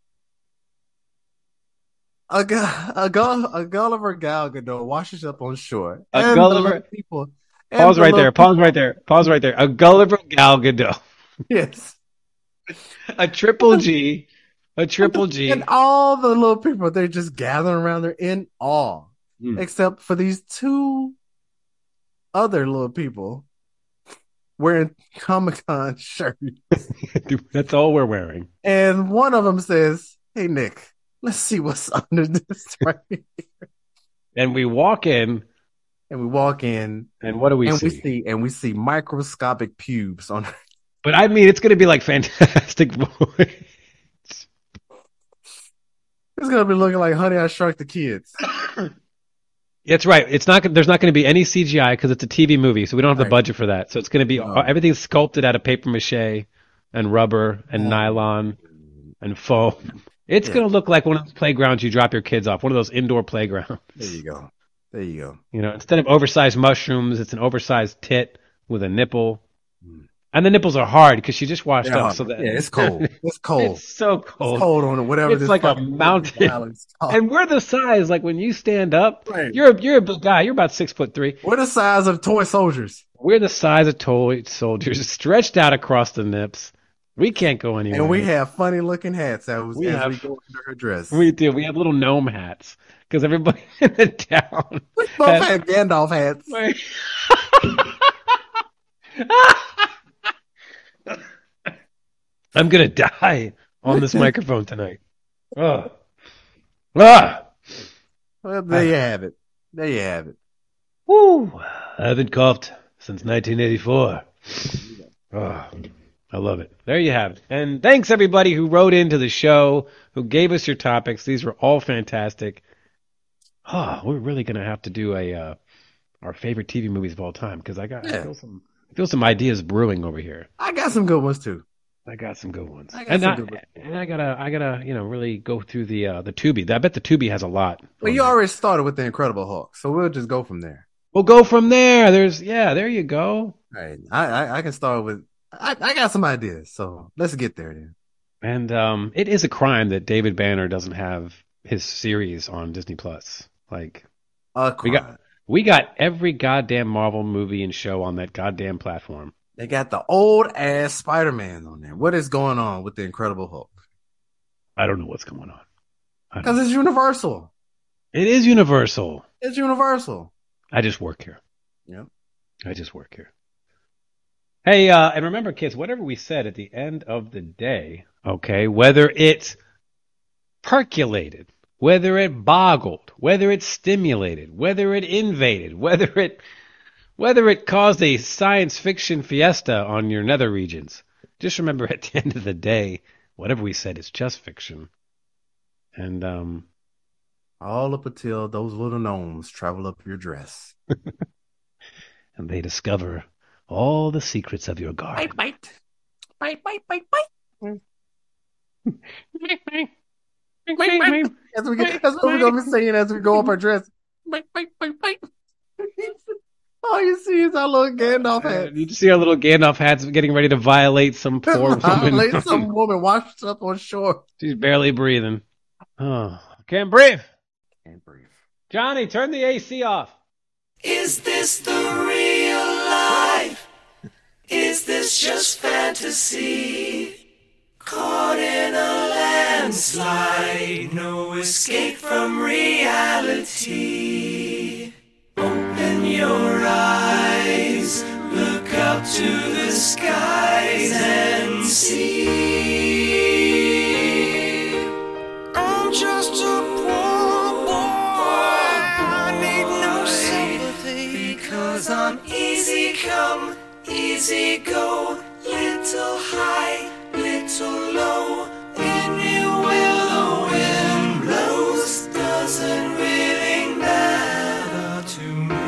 A Gulliver Gal Gadot washes up on shore. A Gulliver people. Pause right there. Pause right there. A Gulliver Gal Gadot. Yes. A triple G. And all the little people, they're just gathering around. They're in awe. Except for these two other little people wearing Comic-Con shirts. That's all we're wearing. And one of them says, "Hey, Nick, let's see what's under this right here." And we walk in. And what do we see? We see microscopic pubes on her. But I mean, it's going to be like Fantastic Voyage. It's going to be looking like Honey, I Shrunk the Kids. That's right. There's not going to be any CGI because it's a TV movie, so we don't have the budget for that. So it's going to be everything's sculpted out of paper mache and rubber and nylon and foam. It's going to look like one of those playgrounds you drop your kids off, one of those indoor playgrounds. There you go. You know, instead of oversized mushrooms, it's an oversized tit with a nipple. And the nipples are hard because she just washed up. So that it's cold. It's cold. It's so cold. It's cold on whatever. It's like a mountain. And we're the size, like when you stand up, right. You're a big guy. You're about 6'3". We're the size of toy soldiers. We're the size of toy soldiers, stretched out across the nips. We can't go anywhere. And we have funny looking hats as we go under her dress. We do. We have little gnome hats because everybody in the town. We both have Gandalf hats. I'm gonna die on this microphone tonight. Well, there you have it. Woo! I haven't coughed since 1984. I love it. There you have it. And thanks everybody who wrote into the show, who gave us your topics. These were all fantastic. We're really gonna have to do our favorite TV movies of all time because I feel some ideas brewing over here. I got some good ones too. I got some good ones. I gotta, really go through the Tubi. I bet the Tubi has a lot. Well, you already started with the Incredible Hulk, so we'll just go from there. We'll go from there. There you go. All right. I can start with, I got some ideas, so let's get there then. And it is a crime that David Banner doesn't have his series on Disney Plus. Like, we got every goddamn Marvel movie and show on that goddamn platform. They got the old ass Spider-Man on there. What is going on with the Incredible Hulk? I don't know what's going on. Because it's Universal. It is Universal. It's Universal. I just work here. Yep. I just work here. Hey, and remember, kids, whatever we said at the end of the day, okay, whether it's percolated, whether it boggled, whether it stimulated, whether it invaded, whether whether it caused a science fiction fiesta on your nether regions. Just remember, at the end of the day, whatever we said is just fiction. And all up until those little gnomes travel up your dress. And they discover all the secrets of your garden. Bite. That's what we're going to be saying as we go up our dress. Bite. All you see is our little Gandalf hat. You just see our little Gandalf hats getting ready to violate some poor woman. Violate some woman washed up on shore. She's barely breathing. Oh, can't breathe. Can't breathe. Johnny, turn the AC off. Is this the real life? Is this just fantasy? Caught in a landslide, no escape from reality. Open your eyes, look up to the skies and see. I'm just a poor boy, I need no sympathy, because I'm easy come, easy go, little high, little low. Anywhere the wind blows doesn't really matter to me.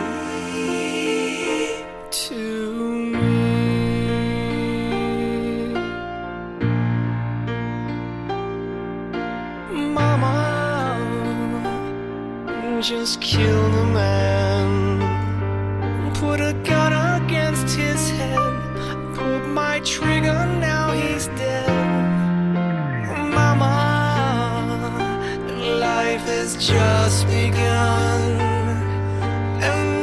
Mama, just kill the man. Put a gun against his head. Pulled my trigger, now he's dead. Mama, life has just begun, and